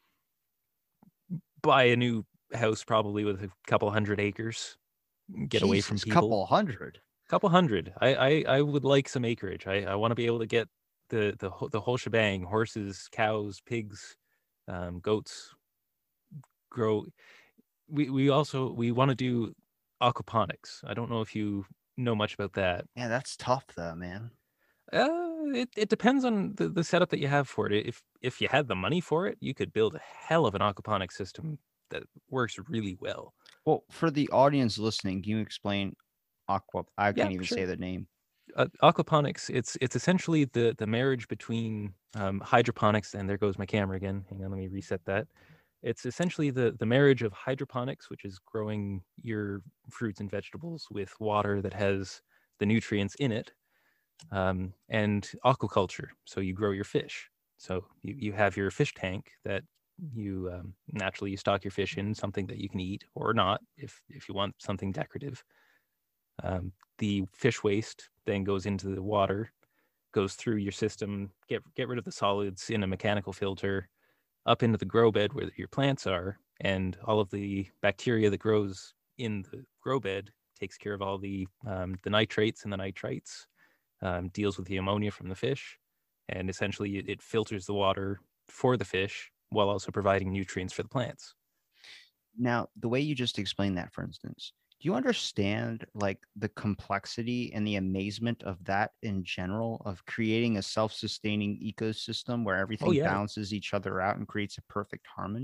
buy a new house probably with a couple 100 acres, get away from people. Couple hundred. I would like some acreage. I want to be able to get the whole shebang: horses, cows, pigs, goats. Grow. We want to do aquaponics. I don't know if you know much about that. Yeah, that's tough though, man. It depends on the setup that you have for it. If you had the money for it, you could build a hell of an aquaponic system that works really well. Well, for the audience listening, can you explain I can't even say the name. Aquaponics, it's essentially the marriage between hydroponics, and there goes my camera again. Hang on, let me reset that. It's essentially the marriage of hydroponics, which is growing your fruits and vegetables with water that has the nutrients in it, and aquaculture. So you grow your fish. So you have your fish tank that you naturally you stock your fish in, something that you can eat or not if you want something decorative. The fish waste then goes into the water, goes through your system, get rid of the solids in a mechanical filter, up into the grow bed where your plants are, and all of the bacteria that grows in the grow bed takes care of all the nitrates and the nitrites, deals with the ammonia from the fish, and essentially it filters the water for the fish while also providing nutrients for the plants. Now, the way you just explained that, for instance, do you understand like the complexity and the amazement of that in general, of creating a self-sustaining ecosystem where everything balances each other out and creates a perfect harmony?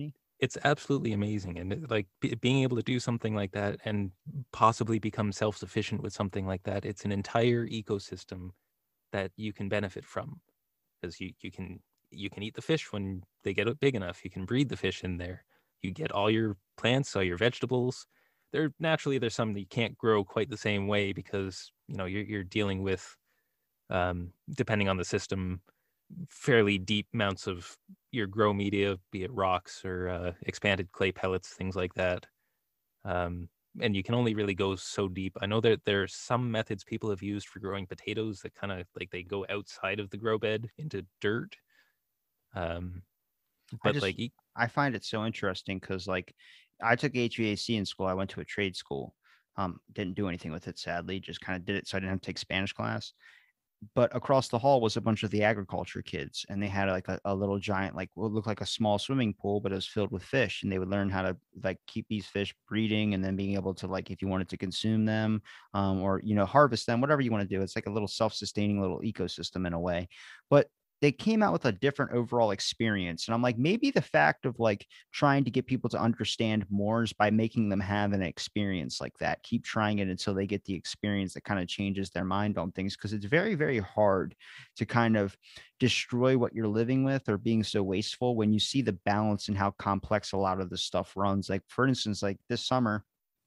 it's absolutely amazing. And like being able to do something like that and possibly become self-sufficient with something like that, it's an entire ecosystem that you can benefit from, because you can eat the fish when they get big enough. You can breed the fish in there. You get all your plants, all your vegetables. There's some that you can't grow quite the same way, because you're dealing with, depending on the system, fairly deep amounts of your grow media, be it rocks or expanded clay pellets, things like that. And you can only really go so deep. I know that there are some methods people have used for growing potatoes that kind of like they go outside of the grow bed into dirt. But like, I find it so interesting because like I took HVAC in school. I went to a trade school. Didn't do anything with it, sadly. Just kind of did it so I didn't have to take Spanish class. But across the hall was a bunch of the agriculture kids, and they had like a little giant, like what looked like a small swimming pool, but it was filled with fish. And they would learn how to like keep these fish breeding, and then being able to, like, if you wanted to consume them, or harvest them, whatever you want to do. It's like a little self-sustaining little ecosystem in a way. But they came out with a different overall experience. And I'm like, maybe the fact of like trying to get people to understand more is by making them have an experience like that. Keep trying it until they get the experience that kind of changes their mind on things. Cause it's very, very hard to kind of destroy what you're living with or being so wasteful when you see the balance and how complex a lot of this stuff runs. Like, for instance, like this summer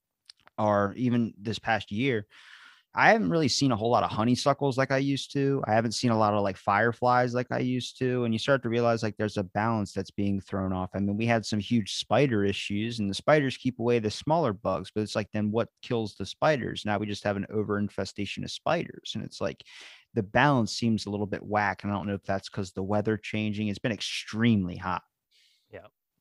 or even this past year, I haven't really seen a whole lot of honeysuckles like I used to. I haven't seen a lot of like fireflies like I used to. And you start to realize like there's a balance that's being thrown off. I mean, we had some huge spider issues, and the spiders keep away the smaller bugs, but it's like, then what kills the spiders? Now we just have an over infestation of spiders. And it's like the balance seems a little bit whack. And I don't know if that's because the weather changing. It's been extremely hot. Yeah.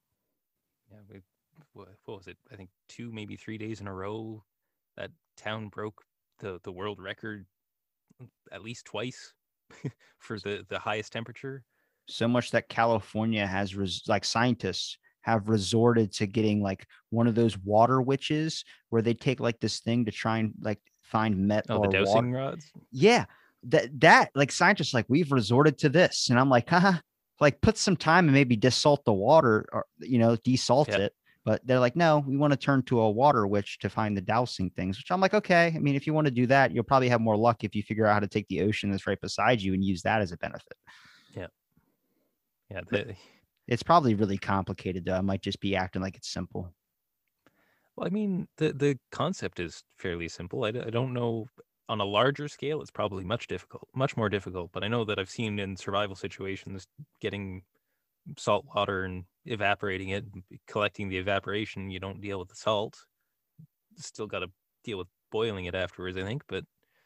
Yeah. What was it? I think 2, maybe 3 days in a row, that town broke the world record at least twice for the highest temperature. So much that California has like scientists have resorted to getting like one of those water witches where they take like this thing to try and like find metal the or dowsing water. rods. Yeah, that like scientists like, we've resorted to this, and I'm like, like put some time and maybe desalt the water, or desalt it. But they're like, no, we want to turn to a water witch to find the dowsing things, which I'm like, okay. I mean, if you want to do that, you'll probably have more luck if you figure out how to take the ocean that's right beside you and use that as a benefit. Yeah. Yeah. It's probably really complicated, though. I might just be acting like it's simple. Well, I mean, the concept is fairly simple. I don't know. On a larger scale, it's probably much more difficult. But I know that I've seen in survival situations, getting salt water and evaporating it, collecting the evaporation. You don't deal with the salt. Still got to deal with boiling it afterwards, I think. But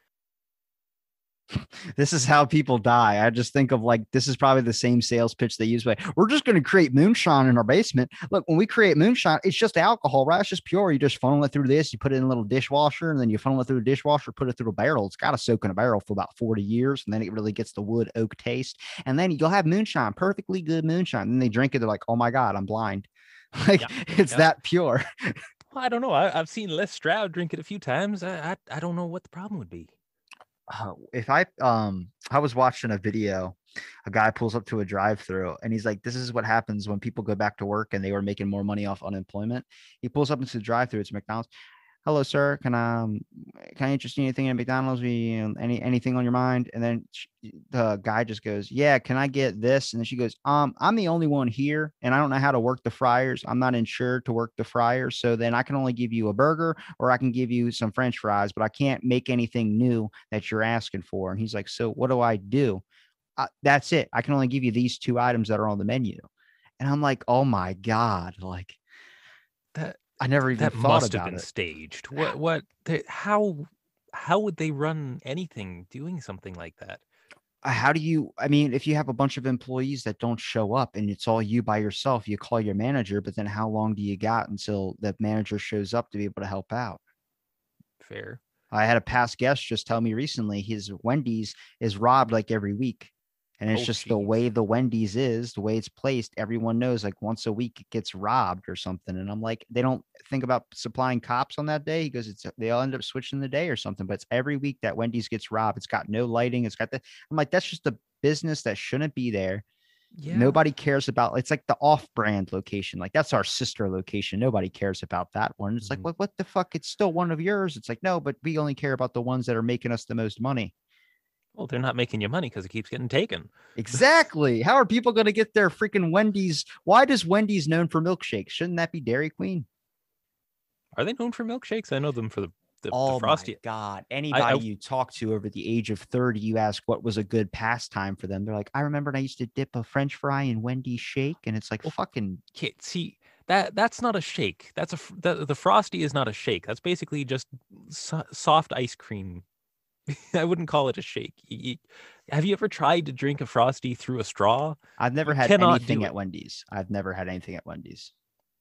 this is how people die. I just think of like, this is probably the same sales pitch they use. But we're just going to create moonshine in our basement. Look, when we create moonshine, it's just alcohol, right? It's just pure. You just funnel it through this, you put it in a little dishwasher, and then you funnel it through a dishwasher, put it through a barrel. It's got to soak in a barrel for about 40 years. And then it really gets the wood oak taste. And then you'll have moonshine, perfectly good moonshine. And then they drink it. They're like, oh my God, I'm blind. Like, it's that pure. Well, I don't know. I've seen Les Stroud drink it a few times. I don't know what the problem would be. If I was watching a video, a guy pulls up to a drive-through and he's like, this is what happens when people go back to work and they were making more money off unemployment. He pulls up into the drive-through. It's McDonald's. Hello, sir. Can I interest you in anything at McDonald's? Anything on your mind? And then the guy just goes, yeah, can I get this? And then she goes, I'm the only one here and I don't know how to work the fryers. I'm not insured to work the fryers. So then I can only give you a burger or I can give you some French fries, but I can't make anything new that you're asking for. And he's like, so what do I do? That's it. I can only give you these 2 items that are on the menu. And I'm like, oh my God, like that. I never even that thought must about have been it. staged. How would they run anything doing something like that? How do you, I mean, if you have a bunch of employees that don't show up and it's all you by yourself, you call your manager, but then how long do you got until the manager shows up to be able to help out? Fair. I had a past guest just tell me recently his Wendy's is robbed like every week. And it's just the way the Wendy's is, the way it's placed. Everyone knows like once a week it gets robbed or something. And I'm like, they don't think about supplying cops on that day. He goes, they all end up switching the day or something. But it's every week that Wendy's gets robbed. It's got no lighting. It's got I'm like, that's just a business that shouldn't be there. Yeah. Nobody cares about. It's like the off-brand location. Like that's our sister location. Nobody cares about that one. It's like, Mhm. what the fuck? It's still one of yours. It's like, no, but we only care about the ones that are making us the most money. Well, they're not making you money because it keeps getting taken. Exactly. How are people going to get their freaking Wendy's? Why does Wendy's known for milkshakes? Shouldn't that be Dairy Queen? Are they known for milkshakes? I know them for the Oh my frosty. God. I, Anybody I you talk to over the age of 30, you ask what was a good pastime for them. They're like, I remember I used to dip a French fry in Wendy's shake. And it's like, Well, fucking, okay, see that's not a shake. That's the frosty is not a shake. That's basically just soft ice cream. I wouldn't call it a shake. Have you ever tried to drink a frosty through a straw? I've never You had cannot anything do at it. Wendy's. I've never had anything at Wendy's.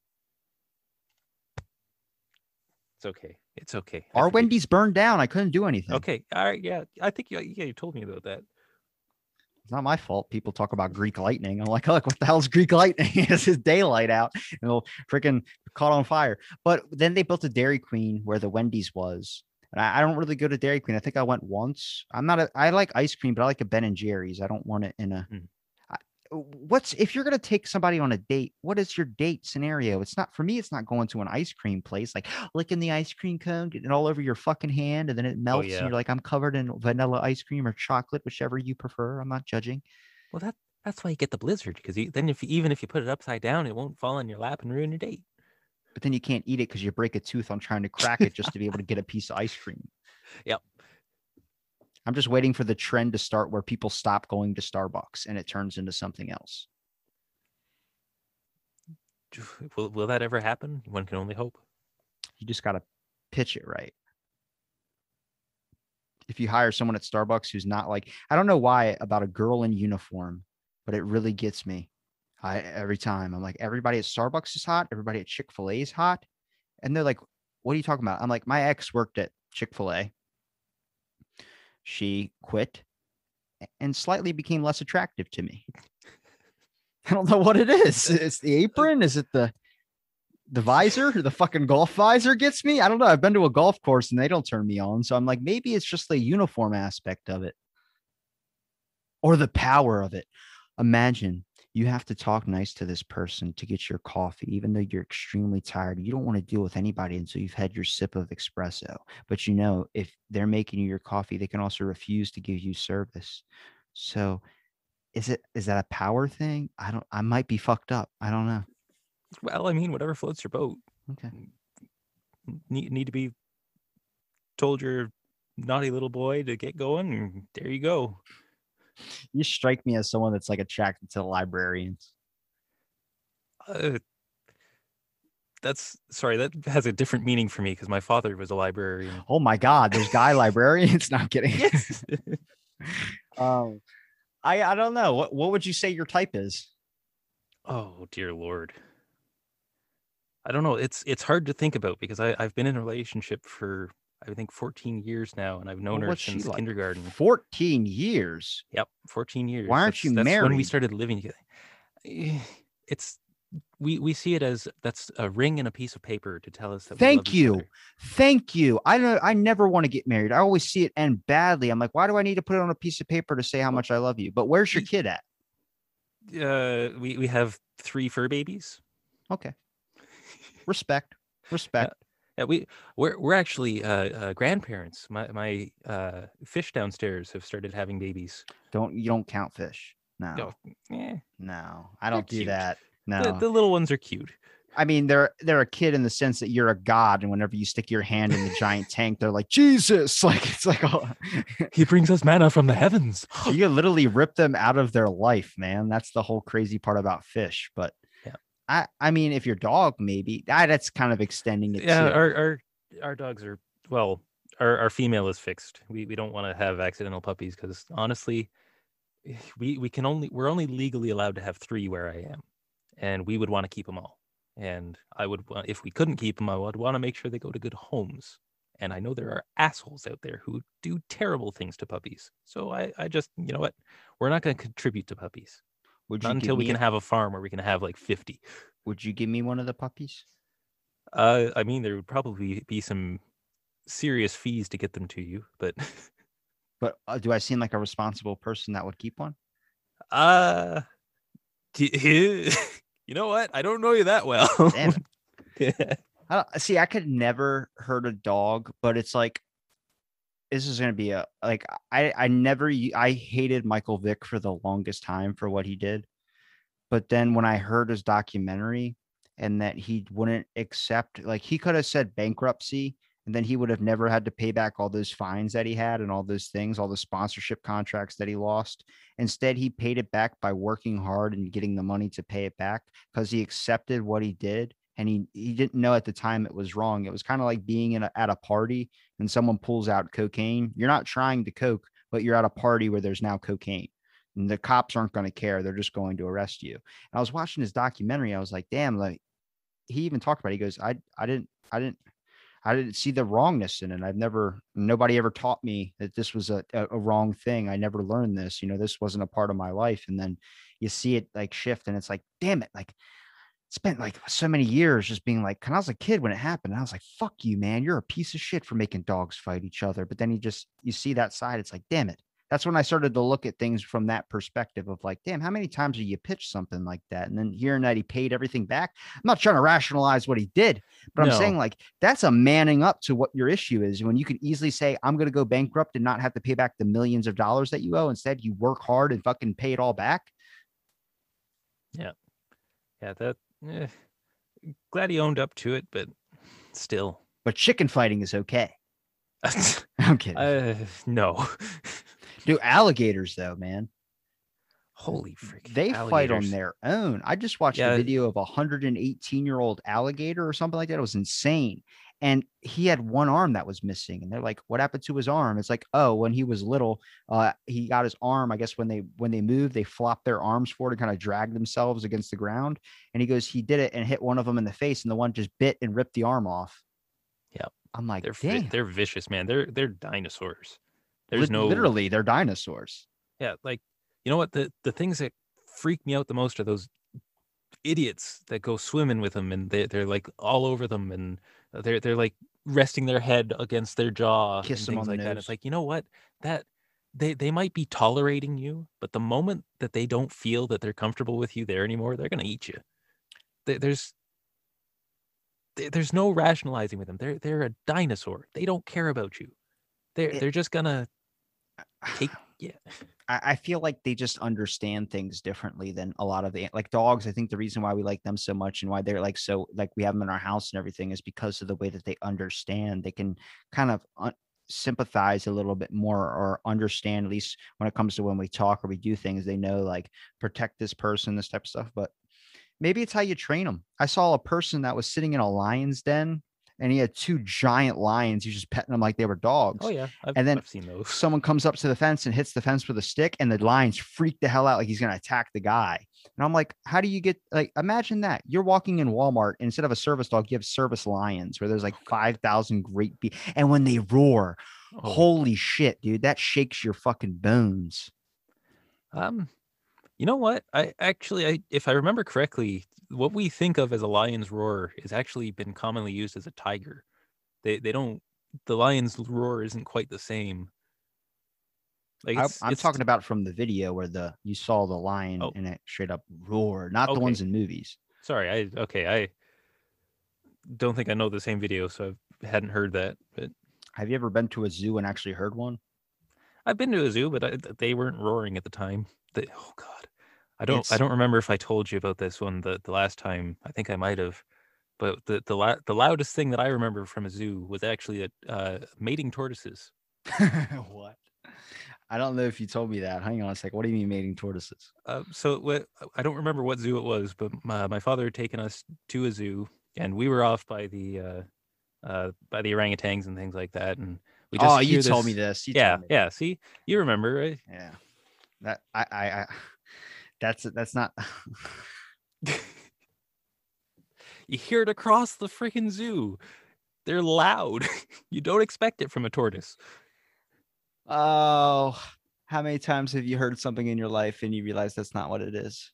It's okay. It's okay. I Our forgive you. Wendy's burned down. I couldn't do anything. Okay. All right. Yeah. I think you told me about that. It's not my fault. People talk about Greek lightning. I'm like, look, what the hell's Greek lightning? It's his daylight out and it'll freaking caught on fire. But then they built a Dairy Queen where the Wendy's was. And I don't really go to Dairy Queen. I think I went once. I like ice cream, but I like a Ben and Jerry's. I don't want it in a, Hmm. what's, if you're going to take somebody on a date, what is your date scenario? It's not, for me, it's not going to an ice cream place, like licking the ice cream cone, getting it all over your fucking hand, and then it melts and yeah. you're like, I'm covered in vanilla ice cream or chocolate, whichever you prefer. I'm not judging. Well, that's why you get the blizzard because then even if you put it upside down, it won't fall on your lap and ruin your date. But then you can't eat it because you break a tooth on trying to crack it just to be able to get a piece of ice cream. Yep. I'm just waiting for the trend to start where people stop going to Starbucks and it turns into something else. Will that ever happen? One can only hope. You just got to pitch it right. If you hire someone at Starbucks who's not like, I don't know why about a girl in uniform, but it really gets me. Every time I'm like, everybody at Starbucks is hot. Everybody at Chick-fil-A is hot. And they're like, what are you talking about? I'm like, my ex worked at Chick-fil-A. She quit and slightly became less attractive to me. I don't know what it is. It's the apron. Is it the visor? The fucking golf visor gets me? I don't know. I've been to a golf course and they don't turn me on. So I'm like, maybe it's just the uniform aspect of it or the power of it. Imagine you have to talk nice to this person to get your coffee, even though you're extremely tired. You don't want to deal with anybody until you've had your sip of espresso. But you know, if they're making you your coffee, they can also refuse to give you service. So is that a power thing? I might be fucked up. I don't know. Well, I mean, whatever floats your boat. Okay. Need to be told your naughty little boy to get going, and there you go. You strike me as someone that's like attracted to librarians. That has a different meaning for me because my father was a librarian. Oh my God, there's guy librarians. Not kidding. Yes. I don't know. What would you say your type is? Oh dear Lord. I don't know. It's hard to think about because I've been in a relationship for I think 14 years now, and I've known her What's she since like? kindergarten. 14 years. Yep, 14 years. Why aren't you That's when we married? started living together. It's we see it as that's a ring and a piece of paper to tell us that we love Thank each you. other. Thank you. I never want to get married. I always see it end badly. I'm like, why do I need to put it on a piece of paper to say how much I love you? But where's your kid at? We have 3 fur babies. Okay. Respect. Yeah, we're actually grandparents. My fish downstairs have started having babies. You don't count fish. No. No, No. I don't do cute. that. No. The little ones are cute. I mean, they're a kid in the sense that you're a god, and whenever you stick your hand in the giant tank, they're like Jesus. Like it's like He brings us manna from the heavens. you can literally rip them out of their life, man. That's the whole crazy part about fish. But Yeah. I mean, if your dog, maybe that's kind of extending it. Yeah, too. our dogs are our female is fixed. We don't want to have accidental puppies because honestly, we're only legally allowed to have 3 where I am, and we would want to keep them all. And I would, if we couldn't keep them, I would want to make sure they go to good homes. And I know there are assholes out there who do terrible things to puppies. So I just, you know what? We're not going to contribute to puppies. Would Not you until give we me can have a farm where we can have like 50. Would you give me one of the puppies? I mean, there would probably be some serious fees to get them to you, but But do I seem like a responsible person that would keep one? You know what? I don't know you that well. Damn it. Yeah. I could never hurt a dog, but it's like, this is going to be I hated Michael Vick for the longest time for what he did. But then when I heard his documentary and that he wouldn't accept, like, he could have said bankruptcy and then he would have never had to pay back all those fines that he had and all those things, all the sponsorship contracts that he lost. Instead, he paid it back by working hard and getting the money to pay it back because he accepted what he did. And he didn't know at the time it was wrong. It was kind of like being at a party and someone pulls out cocaine. You're not trying to coke, but you're at a party where there's now cocaine. And the cops aren't going to care. They're just going to arrest you. And I was watching his documentary. I was like, damn, like, he even talked about it. He goes, I didn't see the wrongness in it. Nobody ever taught me that this was a wrong thing. I never learned this, this wasn't a part of my life. And then you see it like shift and it's like, damn it. Like, spent like so many years just being like, when I was a kid when it happened, I was like, fuck you, man. You're a piece of shit for making dogs fight each other. But then you see that side. It's like, damn it. That's when I started to look at things from that perspective of like, damn, how many times have you pitched something like that? And then hearing that he paid everything back. I'm not trying to rationalize what he did, but I'm saying like, that's a manning up to what your issue is. When you could easily say, I'm going to go bankrupt and not have to pay back the millions of dollars that you owe. Instead, you work hard and fucking pay it all back. Yeah. Yeah. Glad he owned up to it, but still. But chicken fighting is okay. I'm kidding. No. Do alligators though, man? Holy freaking! They fight on their own. I just watched a video of a 118-year-old alligator or something like that. It was insane. And he had one arm that was missing. And they're like, what happened to his arm? It's like, oh, when he was little, he got his arm. I guess when they moved, they flopped their arms forward and kind of dragged themselves against the ground. And he goes, he did it and hit one of them in the face, and the one just bit and ripped the arm off. Yeah. I'm like, they're vicious, man. They're dinosaurs. There's literally they're dinosaurs. Yeah, like, you know what? The things that freak me out the most are those idiots that go swimming with them, and they're like all over them, and they're like resting their head against their jaw, kiss and them things on like the that. nose. It's like, you know what? That they might be tolerating you, but the moment that they don't feel that they're comfortable with you there anymore, they're gonna eat you. There's no rationalizing with them. They're a dinosaur. They don't care about you. They're just gonna take. Yeah. I feel like they just understand things differently than a lot of the like dogs. I think the reason why we like them so much and why they're like so like we have them in our house and everything is because of the way that they understand. They can kind of sympathize a little bit more or understand, at least when it comes to when we talk or we do things. They know like protect this person, this type of stuff. But maybe it's how you train them. I saw a person that was sitting in a lion's den and he had two giant lions. He was just petting them like they were dogs. Oh yeah, I've seen those. Someone comes up to the fence and hits the fence with a stick, and the lions freak the hell out like he's going to attack the guy. And I'm like, how do you get like? Imagine that you're walking in Walmart and instead of a service dog, you have service lions where there's like 5,000 great and when they roar, holy shit, dude, that shakes your fucking bones. You know what? If I remember correctly, what we think of as a lion's roar has actually been commonly used as a tiger. The lion's roar isn't quite the same. Like I'm talking about from the video where you saw the lion and it straight up roar, not the ones in movies. Sorry, I don't think I know the same video, so I hadn't heard that. But have you ever been to a zoo and actually heard one? I've been to a zoo, but they weren't roaring at the time. Oh God. I don't remember if I told you about this one the last time. I think I might have, but the loudest thing that I remember from a zoo was actually mating tortoises. What? I don't know if you told me that. Hang on a sec. What do you mean mating tortoises? So I don't remember what zoo it was, but my father had taken us to a zoo, and we were off by the orangutans and things like that, and we just you told me this. Yeah. See, you remember, right? Yeah. That I that's not. You hear it across the freaking zoo. They're loud. You don't expect it from a tortoise. Oh, how many times have you heard something in your life and you realize that's not what it is?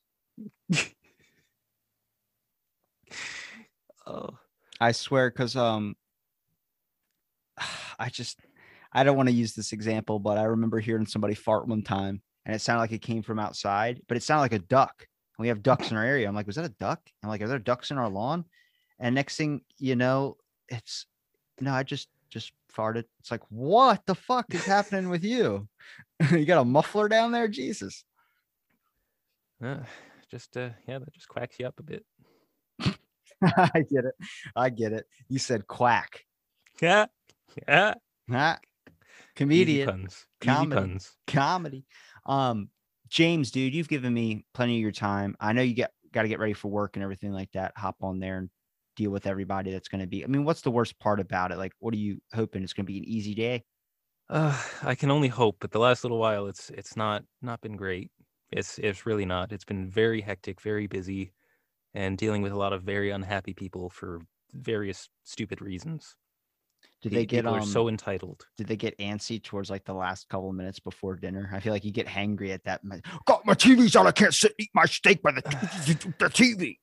Oh, I swear, because I don't want to use this example, but I remember hearing somebody fart one time and it sounded like it came from outside, but it sounded like a duck. We have ducks in our area. I'm like, was that a duck? I'm like, are there ducks in our lawn? And next thing you know, it's no, I just farted. It's like, what the fuck is happening with you? You got a muffler down there? Jesus. Uh, yeah, that just quacks you up a bit. I get it. I get it. You said quack. Yeah, yeah. Huh? Easy Comedian. puns. Comedy. Easy puns. Comedy. James, dude, you've given me plenty of your time. I know you got to get ready for work and everything like that. Hop on there and deal with everybody that's going to be. I mean, what's the worst part about it? Like, what are you hoping? It's going to be an easy day? I can only hope, but the last little while, it's not been great. It's really not. It's been very hectic, very busy, and dealing with a lot of very unhappy people for various stupid reasons. Did they get People are so entitled. Did they get antsy towards like the last couple of minutes before dinner? I feel like you get hangry at that. Got my TV's on. I can't sit and eat my steak by the TV.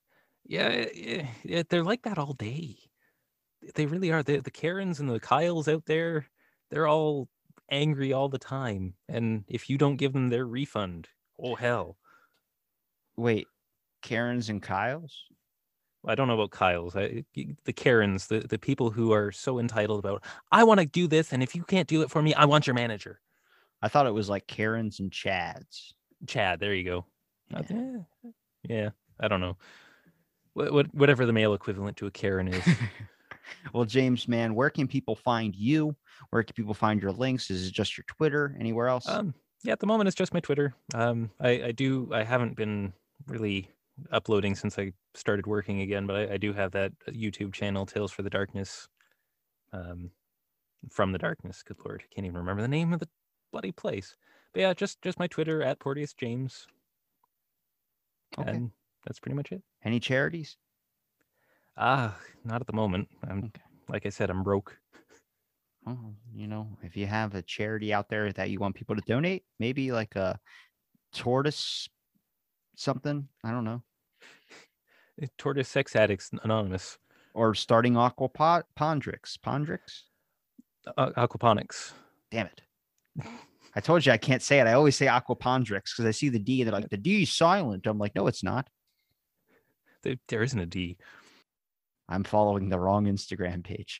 Yeah, they're like that all day. They really are. The Karens and the Kyles out there, they're all angry all the time. And if you don't give them their refund, oh hell. Wait, Karens and Kyles? I don't know about Kyle's. The Karens, the people who are so entitled about, I want to do this, and if you can't do it for me, I want your manager. I thought it was like Karens and Chads. Chad, there you go. Yeah. Yeah, I don't know. Whatever the male equivalent to a Karen is. Well, James, man, where can people find you? Where can people find your links? Is it just your Twitter? Anywhere else? Yeah, at the moment it's just my Twitter. I haven't been really uploading since I started working again, but I do have that YouTube channel, Tales for the Darkness. From the Darkness. Good Lord, I can't even remember the name of the bloody place. But yeah, just my Twitter at Porteous James. Okay. And that's pretty much it. Any charities? Not at the moment. Okay. Like I said, I'm broke. Oh, if you have a charity out there that you want people to donate, maybe like a tortoise something. I don't know. Tortoise Sex Addicts Anonymous. Or starting Aquapondrix. Aquaponics. Damn it. I told you I can't say it. I always say Aquapondrix because I see the D. They're like, the D is silent. I'm like, no, it's not. There isn't a D. I'm following the wrong Instagram page.